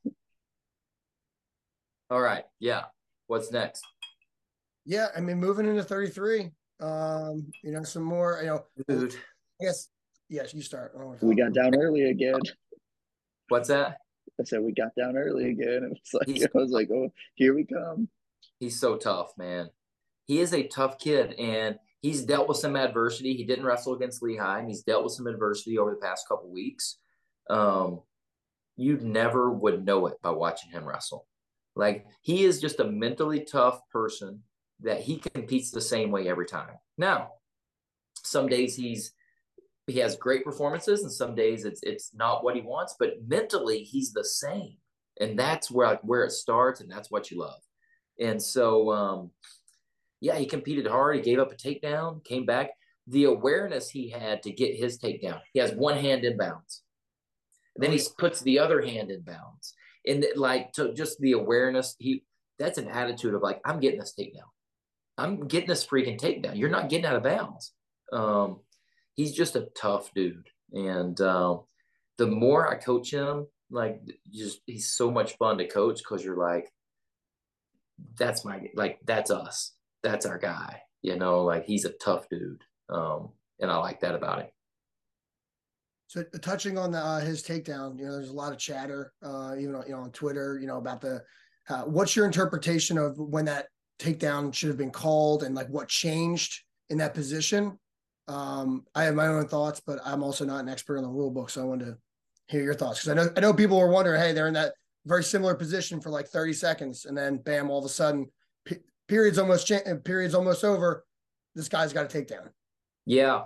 all right. Yeah. What's next? Yeah. I mean, moving into 33, some more, Dude. I guess, yes, you start. We got down early again. What's that? I said, we got down early again. I was like, oh, here we come. He's so tough, man. He is a tough kid, and he's dealt with some adversity. He didn't wrestle against Lehigh, and he's dealt with some adversity over the past couple of weeks. You never would know it by watching him wrestle. He is just a mentally tough person that he competes the same way every time. Now, some days he has great performances, and some days it's not what he wants, but mentally he's the same. And that's where it starts, and that's what you love. And so, he competed hard. He gave up a takedown, came back. The awareness he had to get his takedown. He has one hand in bounds. And then he puts the other hand in bounds. And to just the awareness, that's an attitude of I'm getting this takedown. I'm getting this freaking takedown. You're not getting out of bounds. He's just a tough dude. And the more I coach him, he's so much fun to coach because you're that's us. That's our guy. He's a tough dude. And I like that about him. So touching on his takedown, there's a lot of chatter, even on Twitter, about what's your interpretation of when that takedown should have been called and what changed in that position? I have my own thoughts, but I'm also not an expert in the rule book, so I wanted to hear your thoughts because I know people were wondering, hey, they're in that very similar position for 30 seconds, and then bam, all of a sudden, period's almost over. This guy's got a takedown. Yeah.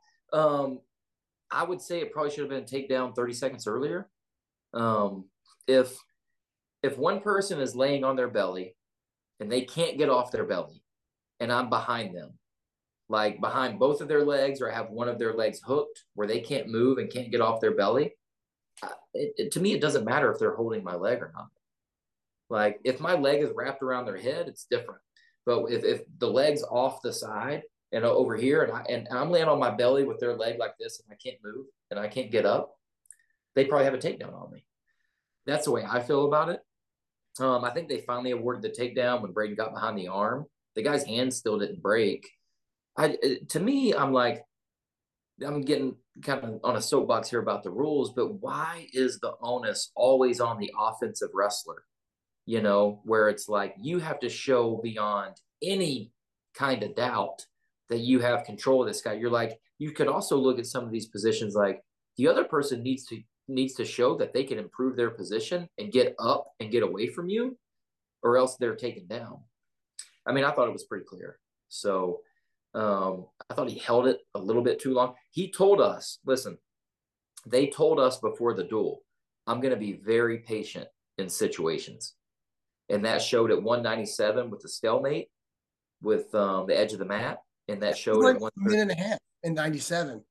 I would say it probably should have been a takedown 30 seconds earlier. If one person is laying on their belly and they can't get off their belly, and I'm behind them, behind both of their legs, or I have one of their legs hooked where they can't move and can't get off their belly, to me, it doesn't matter if they're holding my leg or not. If my leg is wrapped around their head, it's different. But if the leg's off the side and over here, and I'm laying on my belly with their leg like this, and I can't move and I can't get up, they probably have a takedown on me. That's the way I feel about it. I think they finally awarded the takedown when Braden got behind the arm. The guy's hand still didn't break. To me, I'm getting kind of on a soapbox here about the rules, but why is the onus always on the offensive wrestler? Where it's you have to show beyond any kind of doubt that you have control of this guy. You're like, you could also look at some of these positions like the other person needs to show that they can improve their position and get up and get away from you, or else they're taken down. I mean, I thought it was pretty clear. So I thought he held it a little bit too long. He told us, listen, they told us before the duel, I'm going to be very patient in situations. And that showed at 197 with the stalemate with the edge of the mat. And that showed like at 1 minute and a half in 97.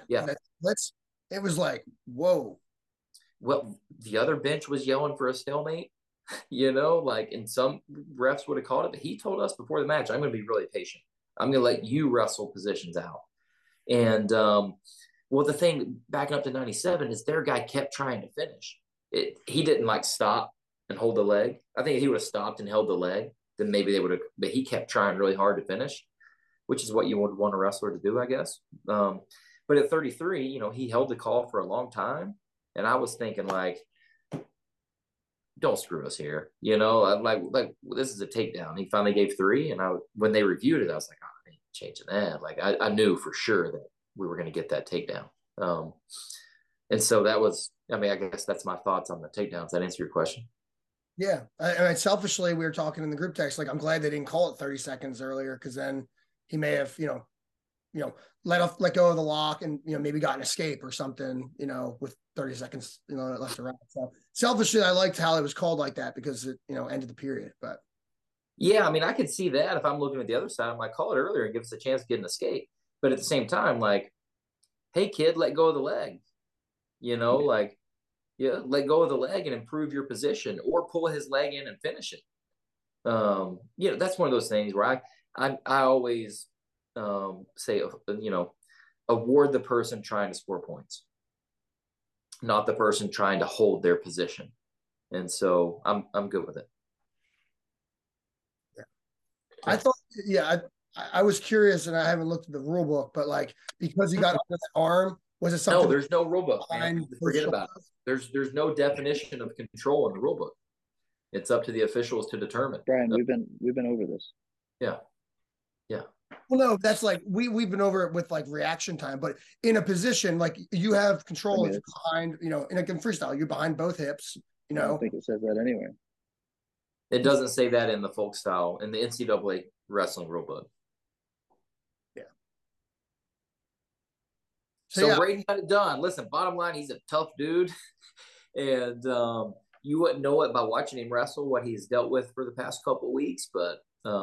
It was like, whoa. Well, the other bench was yelling for a stalemate, you know, like, and some refs would have called it, but he told us before the match, I'm going to be really patient. I'm going to let you wrestle positions out. And, well, the thing backing up to 97 is their guy kept trying to finish. He didn't like stop and hold the leg. I think if he would have stopped and held the leg, then maybe they would have, but he kept trying really hard to finish, which is what you would want a wrestler to do, I guess. But at 33, you know, he held the call for a long time. And I was thinking, like, don't screw us here. You know, like this is a takedown. He finally gave 3. And when they reviewed it, I was like, oh, I ain't changing that. Like, I knew for sure that we were going to get that takedown. And so that was, I mean, I guess that's my thoughts on the takedowns. Does that answer your question? Yeah. I mean, selfishly, we were talking in the group text, like, I'm glad they didn't call it 30 seconds earlier, because then he may have, you know, let go of the lock and, you know, maybe got an escape or something, you know, with 30 seconds, you know, left around. So selfishly, I liked how it was called like that, because it, you know, ended the period. But yeah, I mean, I could see that if I'm looking at the other side. I might call it earlier and give us a chance to get an escape. But at the same time, like, hey, kid, let go of the leg. You know, like, yeah, let go of the leg and improve your position, or pull his leg in and finish it. You know, that's one of those things where I always say, you know, award the person trying to score points, not the person trying to hold their position. And so I'm good with it. yeah, I thought, yeah, I was curious, and I haven't looked at the rule book, but like, because he got under that arm, was it something? No, there's no rule book, man. Forget about it. There's no definition of control in the rule book. It's up to the officials to determine. Brian, we've been over this. Yeah. Yeah. Well, no, that's like we've been over it with like reaction time, but in a position like you have control if you're behind, you know, in a freestyle, you're behind both hips, you know. I don't think it says that anywhere. It doesn't say that in the folk style in the NCAA wrestling rule book. Yeah. So yeah. Braden got it done. Listen, bottom line, he's a tough dude, and you wouldn't know it by watching him wrestle what he's dealt with for the past couple of weeks, but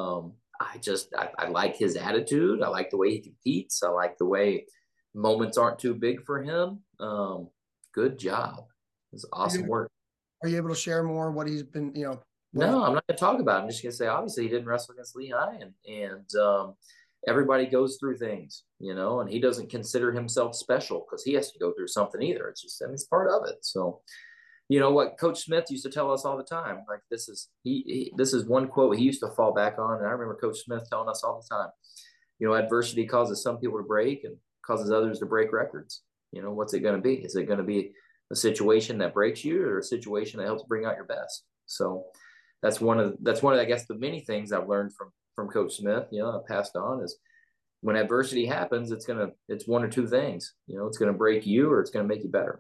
I like his attitude. I like the way he competes. I like the way moments aren't too big for him. Good job. It's awesome work. Are you able to share more what he's been, you know? No, I'm not going to talk about it. I'm just going to say, obviously, he didn't wrestle against Lehigh, and everybody goes through things, you know, and he doesn't consider himself special because he has to go through something either. It's just, I mean, it's part of it. So, you know what Coach Smith used to tell us all the time, like this is one quote he used to fall back on. And I remember Coach Smith telling us all the time, you know, adversity causes some people to break and causes others to break records. You know, what's it going to be? Is it going to be a situation that breaks you, or a situation that helps bring out your best? So that's one of, I guess, the many things I've learned from Coach Smith, you know, I passed on, is when adversity happens, it's one or two things, you know, it's going to break you or it's going to make you better.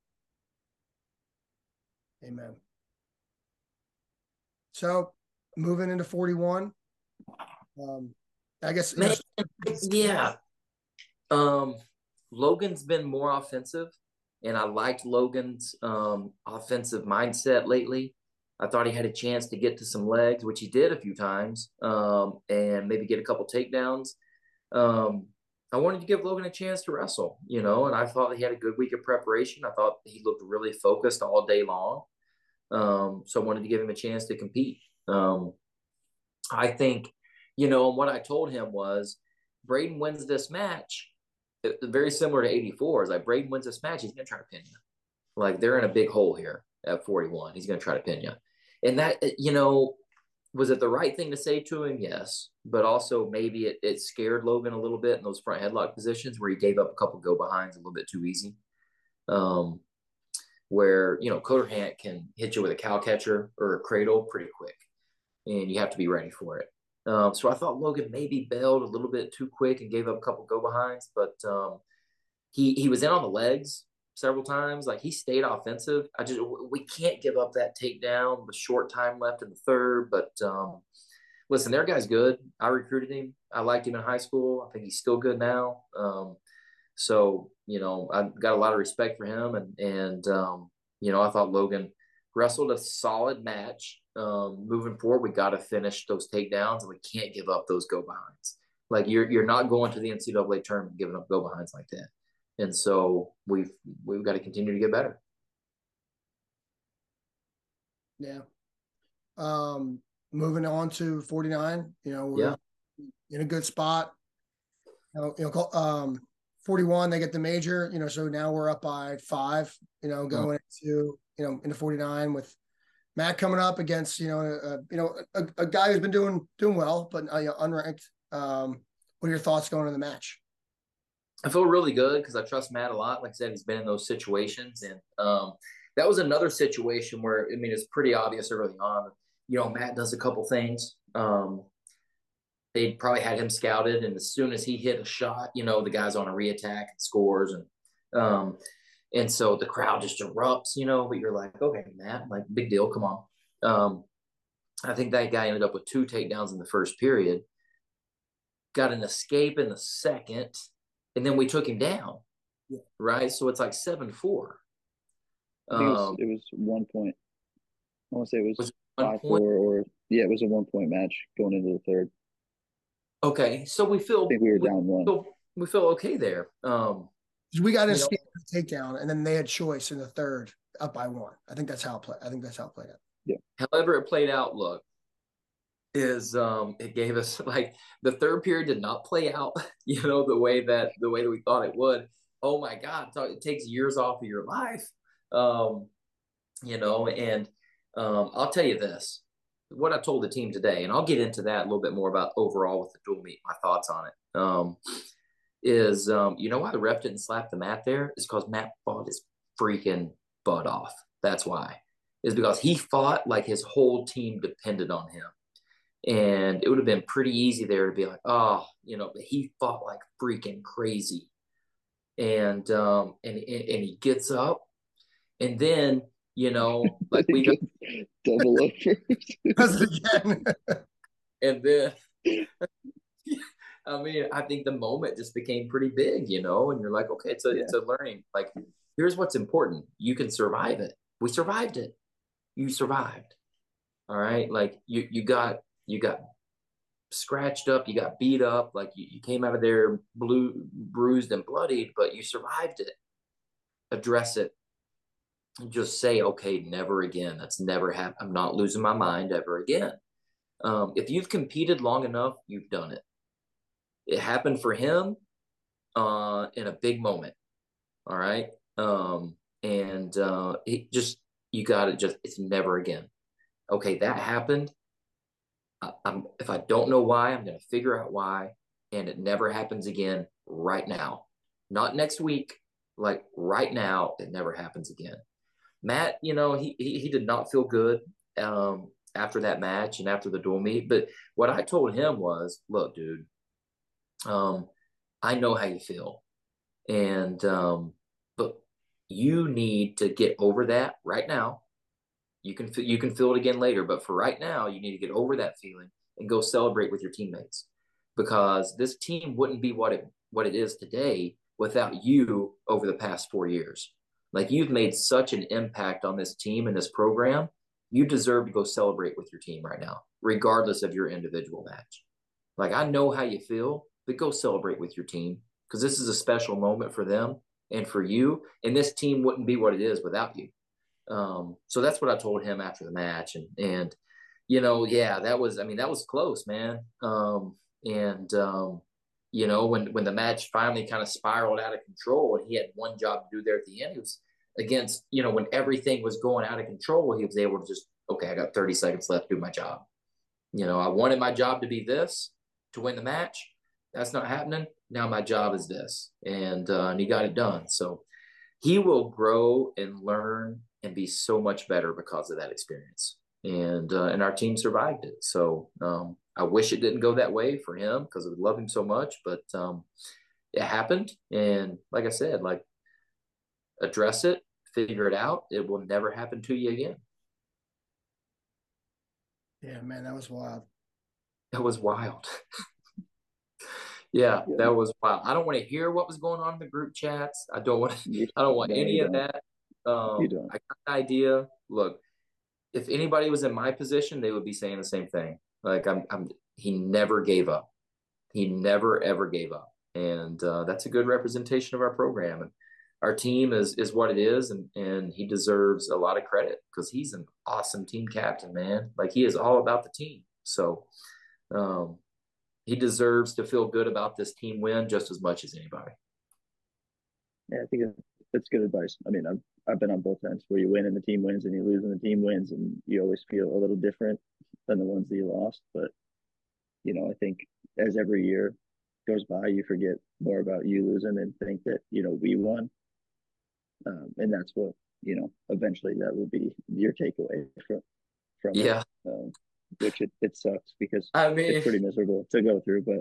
Amen. So moving into 41, I guess. Man, yeah. Logan's been more offensive, and I liked Logan's offensive mindset lately. I thought he had a chance to get to some legs, which he did a few times, and maybe get a couple takedowns. I wanted to give Logan a chance to wrestle, you know, and I thought he had a good week of preparation. I thought he looked really focused all day long. So I wanted to give him a chance to compete. I think, you know, what I told him was, Braden wins this match, very similar to 84. Is like, Braden wins this match, he's going to try to pin you. Like, they're in a big hole here at 41. He's going to try to pin you. And that, you know, was it the right thing to say to him? Yes. But also maybe it scared Logan a little bit in those front headlock positions where he gave up a couple go behinds a little bit too easy. Where, you know, Coderhant can hit you with a cow catcher or a cradle pretty quick, and you have to be ready for it. So I thought Logan maybe bailed a little bit too quick and gave up a couple go behinds, but he was in on the legs several times. Like he stayed offensive. We can't give up that takedown with short time left in the third. But listen, their guy's good. I recruited him. I liked him in high school. I think he's still good now. So I've got a lot of respect for him, and I thought Logan wrestled a solid match. Moving forward, we got to finish those takedowns, and we can't give up those go behinds. Like you're not going to the NCAA tournament giving up go behinds like that. And so we've got to continue to get better. Yeah. Moving on to 49, we're in a good spot. 41, they get the major, so now we're up by 5, going into 49 with Matt coming up against, a guy who's been doing well, but unranked. What are your thoughts going into the match? I feel really good because I trust Matt a lot. Like I said, he's been in those situations. And that was another situation where, it's pretty obvious early on. Matt does a couple things. They probably had him scouted. And as soon as he hit a shot, the guy's on a reattack and scores. And so the crowd just erupts, but you're like, okay, Matt, like big deal. Come on. I think that guy ended up with 2 takedowns in the first period, got an escape in the second, and then we took him down. Yeah. Right. So it's like 7-4. I think it was 1 point. I want to say it was 5-4 or it was a 1 point match going into the third. Okay. So I think we were down 1. We feel okay there. We got an escape takedown, and then they had choice in the third, up by 1. I think that's how it played. out. Yeah. However it played out, look, is it gave us like the third period did not play out, the way that we thought it would. Oh my God, it takes years off of your life, and I'll tell you this, what I told the team today, and I'll get into that a little bit more about overall with the dual meet, my thoughts on it. Is why the ref didn't slap the mat there is because Matt fought his freaking butt off. That's why. Is because he fought like his whole team depended on him. And it would have been pretty easy there to be like, but he fought like freaking crazy. And he gets up, and then, like we got double over. Again. And then I think the moment just became pretty big, and you're like, okay, it's a learning. Like, here's what's important. You can survive it. We survived it. You survived. All right. Like you got scratched up, you got beat up, like you came out of there bruised and bloodied, but you survived it. Address it. Just say, okay, never again. That's never happened. I'm not losing my mind ever again. If you've competed long enough, you've done it. It happened for him in a big moment. All right. You got it. It's never again. Okay. That happened. If I don't know why, I'm going to figure out why. And it never happens again right now. Not next week. Like right now, it never happens again. Matt, he did not feel good after that match and after the dual meet. But what I told him was, look, dude, I know how you feel. And but you need to get over that right now. You can feel it again later, but for right now, you need to get over that feeling and go celebrate with your teammates, because this team wouldn't be what it is today without you over the past 4 years. Like, you've made such an impact on this team and this program. You deserve to go celebrate with your team right now, regardless of your individual match. Like, I know how you feel, but go celebrate with your team, because this is a special moment for them and for you. And this team wouldn't be what it is without you. So that's what I told him after the match. And that was close, man. When the match finally kind of spiraled out of control and he had one job to do there at the end, it was against, when everything was going out of control, he was able to just, okay, I got 30 seconds left to do my job. I wanted my job to be this, to win the match. That's not happening. Now my job is this. And he got it done. So he will grow and learn and be so much better because of that experience. And our team survived it. So I wish it didn't go that way for him because I would love him so much, but it happened. And like I said, like, address it, figure it out. It will never happen to you again. Yeah, man, that was wild. That was wild. Yeah, that was wild. I don't want to hear what was going on in the group chats. I don't want any of that. You don't. I got an idea. Look, if anybody was in my position, they would be saying the same thing. Like, he never gave up. He never ever gave up, and that's a good representation of our program. And our team is what it is, and he deserves a lot of credit because he's an awesome team captain, man. Like, he is all about the team. So he deserves to feel good about this team win just as much as anybody. Yeah, I think that's good advice. I mean, I've been on both ends where you win and the team wins, and you lose and the team wins, and you always feel a little different than the ones that you lost. But I think as every year goes by, you forget more about you losing and think that we won, and that's what eventually that will be your takeaway from Yeah. it. Which it sucks because I mean, it's pretty miserable to go through, but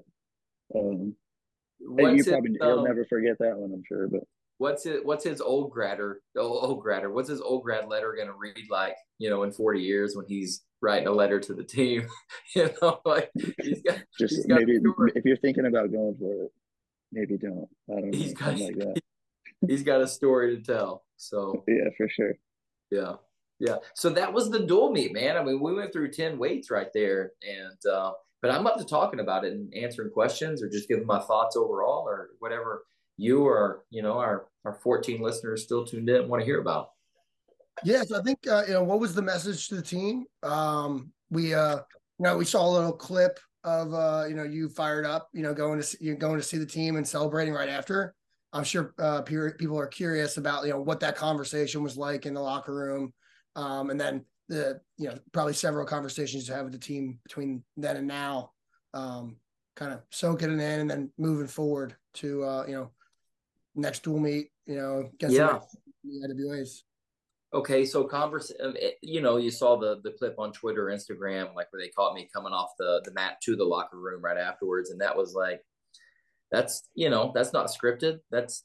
you'll never forget that one, I'm sure. But what's his old grad letter going to read like, in 40 years when he's writing a letter to the team? Like, maybe if you're thinking about going for it, maybe don't. I don't know, something like that. He's got a story to tell. So yeah, for sure. Yeah. Yeah. So that was the dual meet, man. I mean, we went through 10 weights right there. And, but I'm up to talking about it and answering questions or just giving my thoughts overall or whatever you or, our 14 listeners still tuned in want to hear about. Yeah. So I think, what was the message to the team? We saw a little clip of, you fired up, going to see the team and celebrating right after. I'm sure people are curious about, what that conversation was like in the locker room. And then probably several conversations to have with the team between then and now, kind of soaking it in and then moving forward to, next dual meet, against the IWAs. Okay. So you saw the clip on Twitter, Instagram, like where they caught me coming off the mat to the locker room right afterwards. And that was like, that's not scripted. That's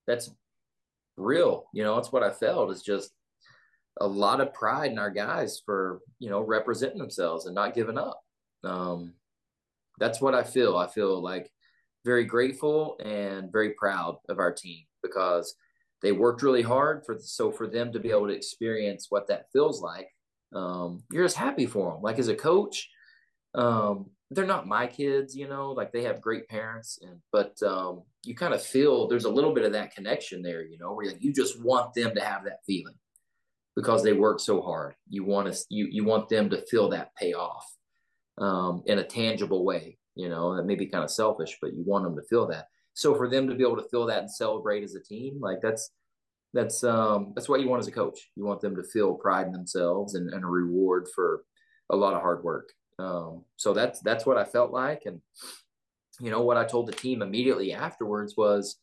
real. It's what I felt is just a lot of pride in our guys for, representing themselves and not giving up. That's what I feel. I feel like very grateful and very proud of our team because they worked really hard for them to be able to experience what that feels like. You're just happy for them. Like, as a coach, they're not my kids, like they have great parents, but you kind of feel there's a little bit of that connection there, where you just want them to have that feeling because they work so hard. You want them to feel that payoff in a tangible way. That may be kind of selfish, but you want them to feel that. So for them to be able to feel that and celebrate as a team, like that's what you want as a coach. You want them to feel pride in themselves and a reward for a lot of hard work. So that's what I felt like. And, what I told the team immediately afterwards was,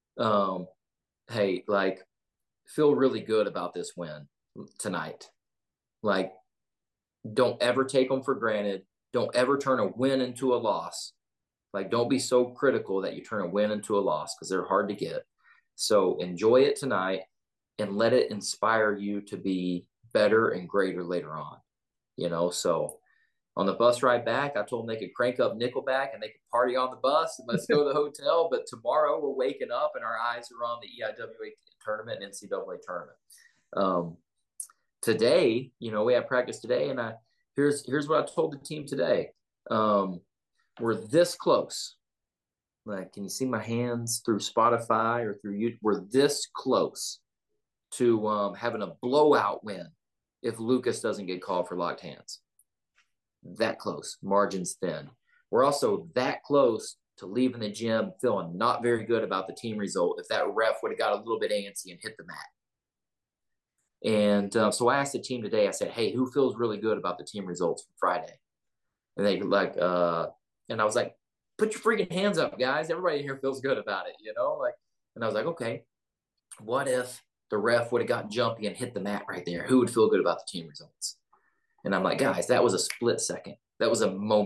hey, like, feel really good about this win tonight. Like, don't ever take them for granted. Don't ever turn a win into a loss. Like, don't be so critical that you turn a win into a loss because they're hard to get. So enjoy it tonight and let it inspire you to be better and greater later on. So on the bus ride back, I told them they could crank up Nickelback and they could party on the bus and let's go to the hotel. But tomorrow we're waking up and our eyes are on the EIWA tournament and NCAA tournament. Today, we have practice today, and here's what I told the team today. We're this close. Like, can you see my hands through Spotify or through YouTube? We're this close to having a blowout win if Lucas doesn't get called for locked hands. That close. Margin's thin. We're also that close to leaving the gym feeling not very good about the team result if that ref would have got a little bit antsy and hit the mat. And so I asked the team today, I said, hey, who feels really good about the team results from Friday? And they and I was like, put your freaking hands up, guys. Everybody here feels good about it, and I was like, okay, what if the ref would have got jumpy and hit the mat right there? Who would feel good about the team results? And I'm like, guys, that was a split second. That was a moment.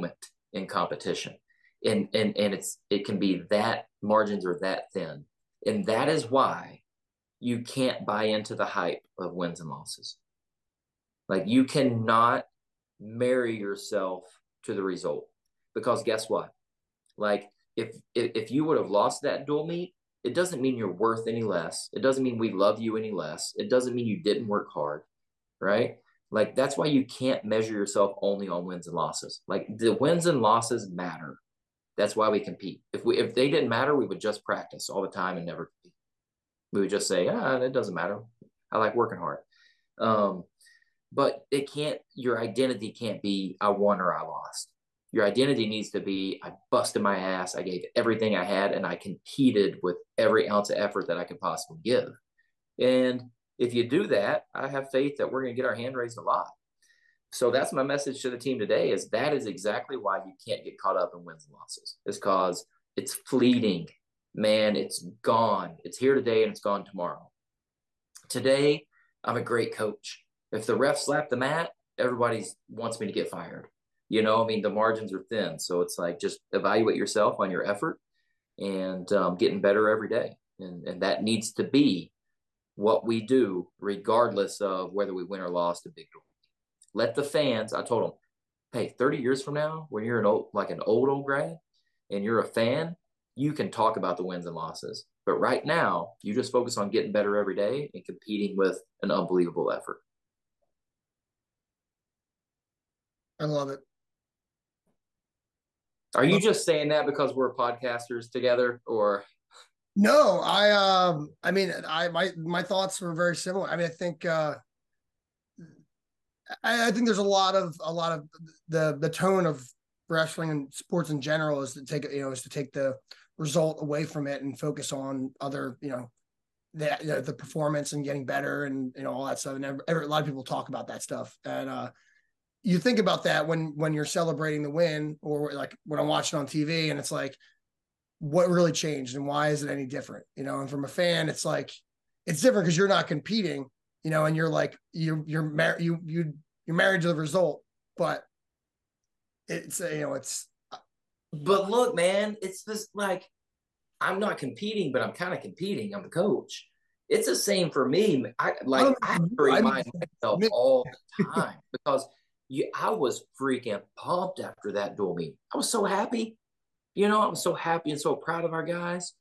in competition. And it can be that margins are that thin. And that is why you can't buy into the hype of wins and losses. Like, you cannot marry yourself to the result, because guess what? Like, if you would have lost that dual meet, it doesn't mean you're worth any less. It doesn't mean we love you any less. It doesn't mean you didn't work hard, right? Like, that's why you can't measure yourself only on wins and losses. Like, the wins and losses matter. That's why we compete. If they didn't matter, we would just practice all the time and never compete. We would just say, it doesn't matter. I like working hard. But your identity can't be I won or I lost. Your identity needs to be I busted my ass, I gave everything I had, and I competed with every ounce of effort that I could possibly give. And if you do that, I have faith that we're going to get our hand raised a lot. So that's my message to the team today, is that is exactly why you can't get caught up in wins and losses. It's because it's fleeting. Man, it's gone. It's here today and it's gone tomorrow. Today, I'm a great coach. If the ref slapped the mat, everybody wants me to get fired. You know, I mean, the margins are thin. So it's like, just evaluate yourself on your effort and getting better every day. And that needs to be what we do, regardless of whether we win or lost a big deal. Let the fans, I told them, hey, 30 years from now, when you're an old grad and you're a fan, you can talk about the wins and losses. But right now, you just focus on getting better every day and competing with an unbelievable effort. I love it. Are you just saying that because we're podcasters together, or? No, I mean, my thoughts were very similar. I mean, I think there's a lot of the tone of wrestling and sports in general is to take the result away from it and focus on other, the performance and getting better and, all that stuff. And a lot of people talk about that stuff. And you think about that when you're celebrating the win, or like when I'm watching on TV, and it's like, what really changed and why is it any different? And from a fan, it's like, it's different because you're not competing, and you're like, you're married to the result, but but look, man, it's just like, I'm not competing, but I'm kind of competing. I'm the coach. It's the same for me. I have to remind myself all the time, because I was freaking pumped after that dual meet. I was so happy. I was so happy and so proud of our guys.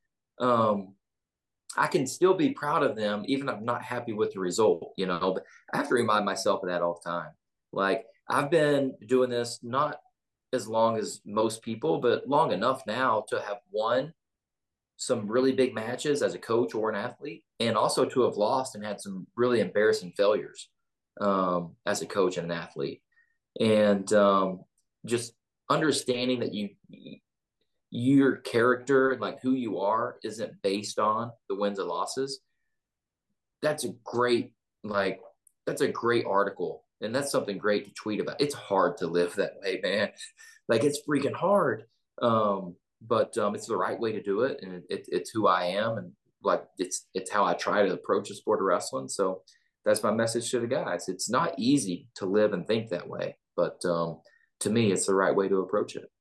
I can still be proud of them, even if I'm not happy with the result, but I have to remind myself of that all the time. Like, I've been doing this not as long as most people, but long enough now to have won some really big matches as a coach or an athlete, and also to have lost and had some really embarrassing failures as a coach and an athlete. And just understanding that your character, like who you are, isn't based on the wins and losses. That's a great article. And that's something great to tweet about. It's hard to live that way, man. Like, it's freaking hard. But it's the right way to do it. And it's who I am. And like, it's how I try to approach the sport of wrestling. So that's my message to the guys. It's not easy to live and think that way, but to me, it's the right way to approach it.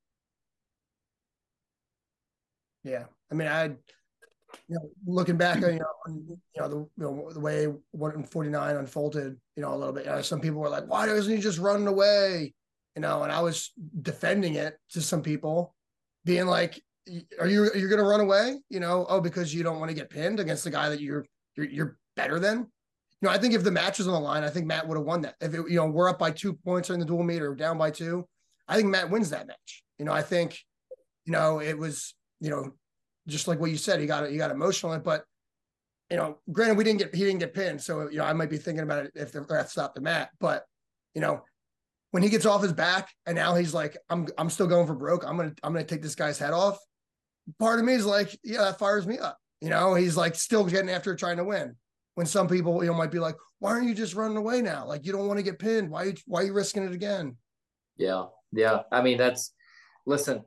Yeah. I mean, looking back on, the way 149 unfolded, a little bit, some people were like, why doesn't he just run away? And I was defending it to some people, being like, are you going to run away? Because you don't want to get pinned against the guy that you're better than. I think if the match was on the line, I think Matt would have won that. If we're up by 2 points in the dual meet or down by 2, I think Matt wins that match. I think, it was, just like what you said, he got emotional, but granted, he didn't get pinned. So, I might be thinking about it if the ref stopped the mat, but when he gets off his back and now he's like, I'm still going for broke. I'm going to take this guy's head off. Part of me is like, yeah, that fires me up. He's like still getting after trying to win. When some people, might be like, why aren't you just running away now? Like, you don't want to get pinned. Why are you risking it again? Yeah. Yeah. I mean, listen,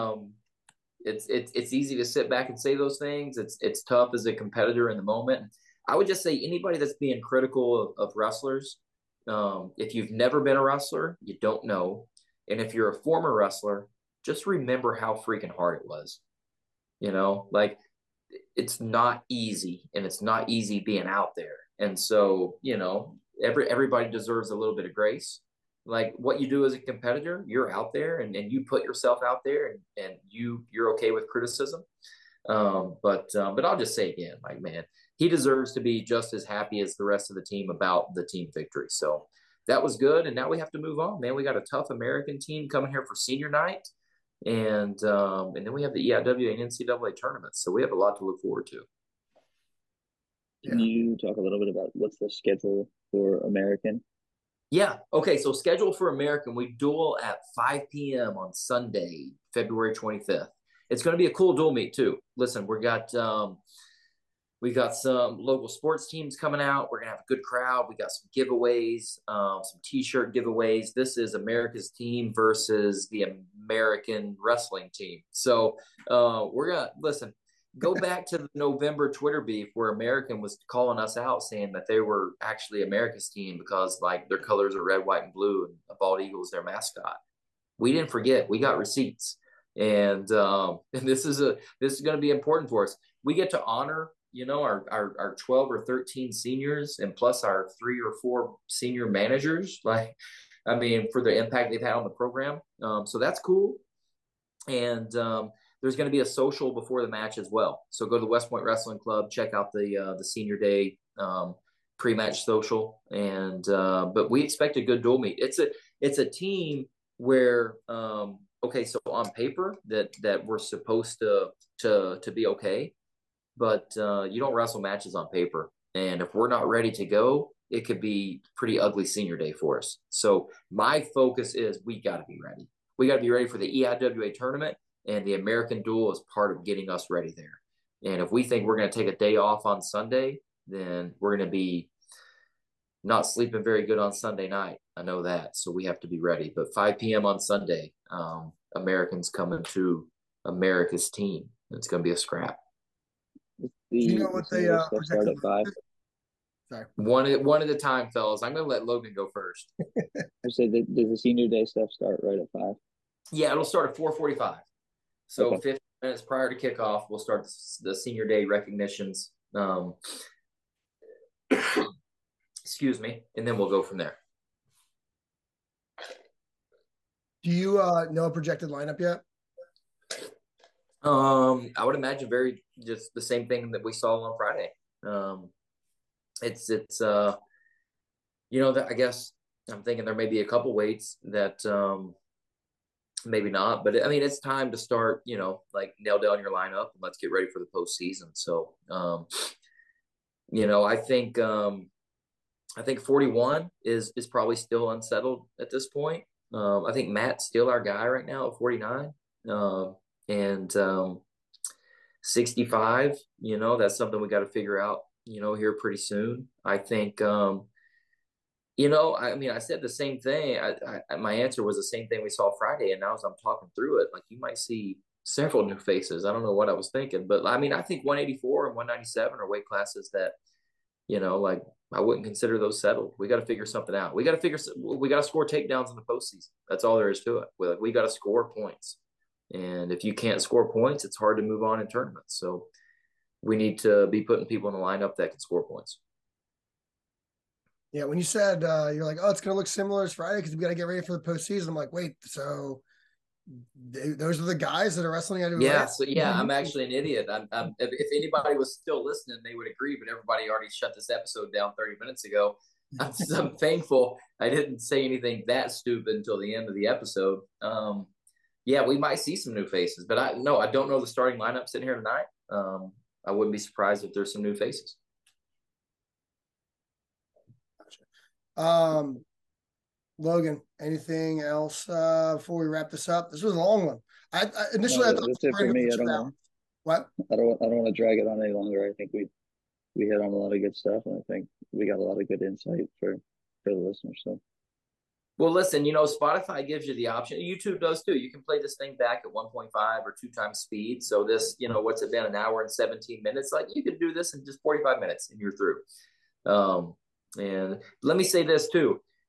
it's easy to sit back and say those things. It's tough as a competitor in the moment. I would just say anybody that's being critical of wrestlers, if you've never been a wrestler, you don't know. And if you're a former wrestler, just remember how freaking hard it was. Like it's not easy, and it's not easy being out there. And so, everybody deserves a little bit of grace. Like what you do as a competitor, you're out there and you put yourself out there, and you're okay with criticism. But I'll just say again, like, man, he deserves to be just as happy as the rest of the team about the team victory. So that was good. And now we have to move on, man. We got a tough American team coming here for senior night. And then we have the EIW and NCAA tournaments. So we have a lot to look forward to. Can you talk a little bit about what's the schedule for American? Yeah. Okay. So schedule for American, we duel at 5 p.m. on Sunday, February 25th. It's going to be a cool dual meet too. Listen, we got some local sports teams coming out. We're going to have a good crowd. We got some giveaways, some T-shirt giveaways. This is America's team versus the American wrestling team. So we're going to listen. Go back to the November Twitter beef where American was calling us out saying that they were actually America's team because like their colors are red, white, and blue, and a bald eagle is their mascot. We didn't forget. We got receipts, and this is going to be important for us. We get to honor our 12 or 13 seniors and plus our 3 or 4 senior managers. Like, I mean, for the impact they've had on the program. So that's cool, and there's going to be a social before the match as well. So go to the West Point Wrestling Club, check out the senior day pre-match social, and but we expect a good dual meet. It's a team where okay, so on paper that we're supposed to be okay, but you don't wrestle matches on paper, and if we're not ready to go, it could be pretty ugly senior day for us. So my focus is we got to be ready. We got to be ready for the EIWA tournament. And the American duel is part of getting us ready there. And if we think we're going to take a day off on Sunday, then we're going to be not sleeping very good on Sunday night. I know that. So we have to be ready. But 5 p.m. on Sunday, Americans coming to America's team. It's going to be a scrap. Do you know what they start at 5? Sorry. One at a time, fellas. I'm going to let Logan go first. I said, does the senior day stuff start right at 5? Yeah, it'll start at 4:45. So okay. 15 minutes prior to kickoff, we'll start the senior day recognitions. Excuse me, and then we'll go from there. Do you know a projected lineup yet? I would imagine just the same thing that we saw on Friday. It's that I guess I'm thinking there may be a couple weights that maybe not, but I mean, it's time to start, like nail down your lineup and let's get ready for the postseason. So, I think 41 is probably still unsettled at this point. I think Matt's still our guy right now at 49. And 65, that's something we got to figure out, here pretty soon. I think, I said the same thing. My answer was the same thing we saw Friday. And now as I'm talking through it, like you might see several new faces. I don't know what I was thinking, but I mean, I think 184 and 197 are weight classes that, like I wouldn't consider those settled. We got to figure something out. We got to score takedowns in the postseason. That's all there is to it. We got to score points. And if you can't score points, it's hard to move on in tournaments. So we need to be putting people in the lineup that can score points. Yeah, when you said you're like, oh, it's going to look similar as Friday because we got to get ready for the postseason. I'm like, wait, so those are the guys that are wrestling out of Yeah, so yeah, I'm actually an idiot. If anybody was still listening, they would agree, but everybody already shut this episode down 30 minutes ago. I'm thankful I didn't say anything that stupid until the end of the episode. Yeah, we might see some new faces, but I don't know the starting lineup sitting here tonight. I wouldn't be surprised if there's some new faces. Logan, anything else before we wrap this up? This was a long one. I initially I thought that's it for me. I don't know. What? I don't want to drag it on any longer. I think we hit on a lot of good stuff, and I think we got a lot of good insight for the listeners. So. Well, listen, Spotify gives you the option. YouTube does too. You can play this thing back at 1.5 or 2 times speed. So this, what's it been, an hour and 17 minutes? Like you could do this in just 45 minutes and you're through. And let me say this too.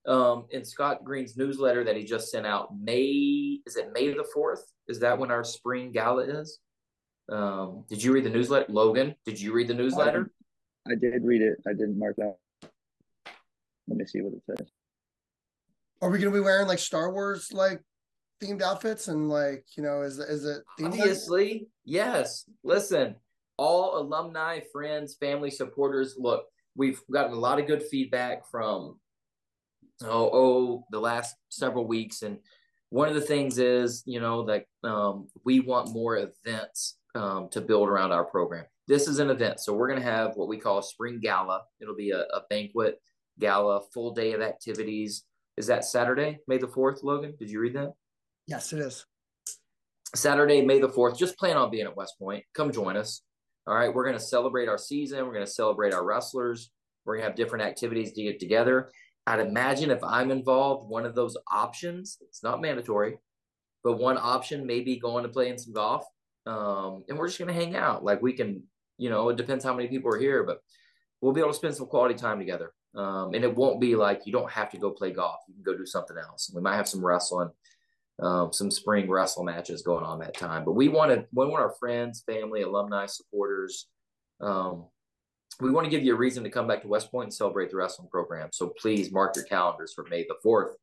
in Scott Green's newsletter that he just sent out, is it May the 4th? Is that when our spring gala is? Did you read the newsletter? Logan, did you read the newsletter? I did read it. I didn't mark that. Let me see what it says. Are we going to be wearing like Star Wars like themed outfits and like, is it themed? Obviously, yes. Listen, all alumni, friends, family, supporters. Look, we've gotten a lot of good feedback from the last several weeks, and one of the things is that we want more events to build around our program. This is an event, so we're going to have what we call a spring gala. It'll be a banquet gala, full day of activities. Is that Saturday, May the 4th, Logan? Did you read that? Yes, it is. Saturday, May the 4th. Just plan on being at West Point. Come join us. All right. We're going to celebrate our season. We're going to celebrate our wrestlers. We're going to have different activities to get together. I'd imagine if I'm involved, one of those options, it's not mandatory, but one option may be going to play in some golf. And we're just going to hang out. Like we can, it depends how many people are here, but we'll be able to spend some quality time together. And it won't be like you don't have to go play golf. You can go do something else. We might have some wrestling, some spring wrestle matches going on that time. But we want our friends, family, alumni, supporters. We want to give you a reason to come back to West Point and celebrate the wrestling program. So please mark your calendars for May the 4th.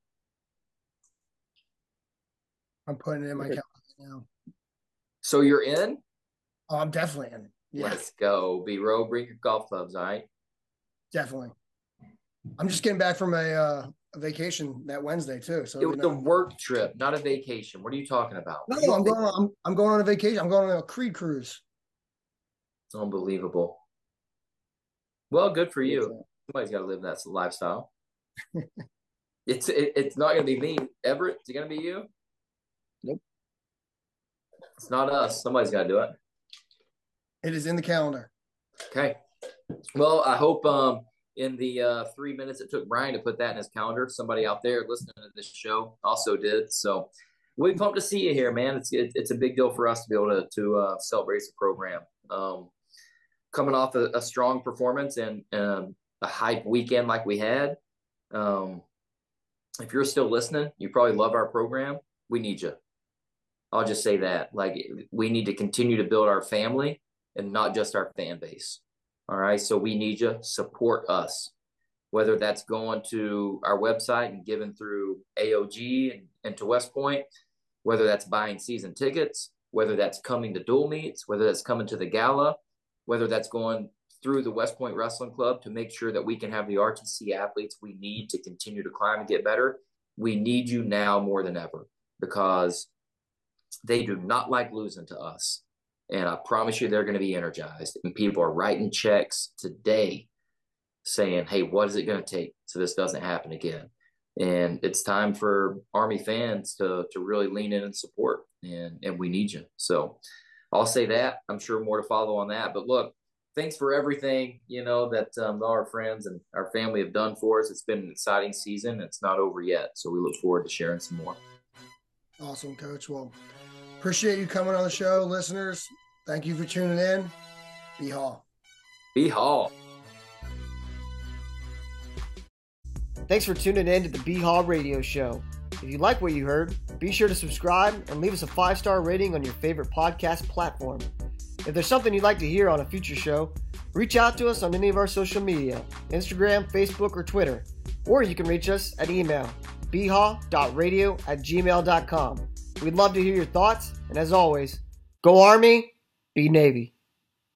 I'm putting it in my calendar now. So you're in? Oh, I'm definitely in. Yeah. Let's go. B-Row, bring your golf clubs, all right? Definitely. I'm just getting back from a vacation that Wednesday too. So it was a work trip, not a vacation. What are you talking about? No, I'm going on a vacation. I'm going on a Creed cruise. Unbelievable. Well, good for you. Somebody's got to live that lifestyle. It's not going to be me. Everett, is it going to be you? Nope. It's not us. Somebody's got to do it. It is in the calendar. Okay. Well, I hope in the 3 minutes it took Brian to put that in his calendar, somebody out there listening to this show also did. So we're pumped to see you here, man. It's a big deal for us to be able to celebrate the program. Coming off a strong performance and a hype weekend like we had. If you're still listening, you probably love our program. We need you. I'll just say that. Like, we need to continue to build our family and not just our fan base. All right. So we need you. Support us, whether that's going to our website and giving through AOG and to West Point, whether that's buying season tickets, whether that's coming to dual meets, whether that's coming to the gala, whether that's going through the West Point Wrestling Club to make sure that we can have the RTC athletes we need to continue to climb and get better. We need you now more than ever because they do not like losing to us. And I promise you they're going to be energized. And people are writing checks today saying, hey, what is it going to take so this doesn't happen again? And it's time for Army fans to really lean in and support. And we need you. So I'll say that. I'm sure more to follow on that. But look, thanks for everything, that all our friends and our family have done for us. It's been an exciting season. It's not over yet. So we look forward to sharing some more. Awesome, Coach. Well, appreciate you coming on the show, listeners. Thank you for tuning in. Be Hall. Be Hall. Thanks for tuning in to the Be Hall Radio Show. If you like what you heard, be sure to subscribe and leave us a 5-star rating on your favorite podcast platform. If there's something you'd like to hear on a future show, reach out to us on any of our social media, Instagram, Facebook, or Twitter. Or you can reach us at email, bhall.radio@gmail.com. We'd love to hear your thoughts, and as always, go Army, be Navy.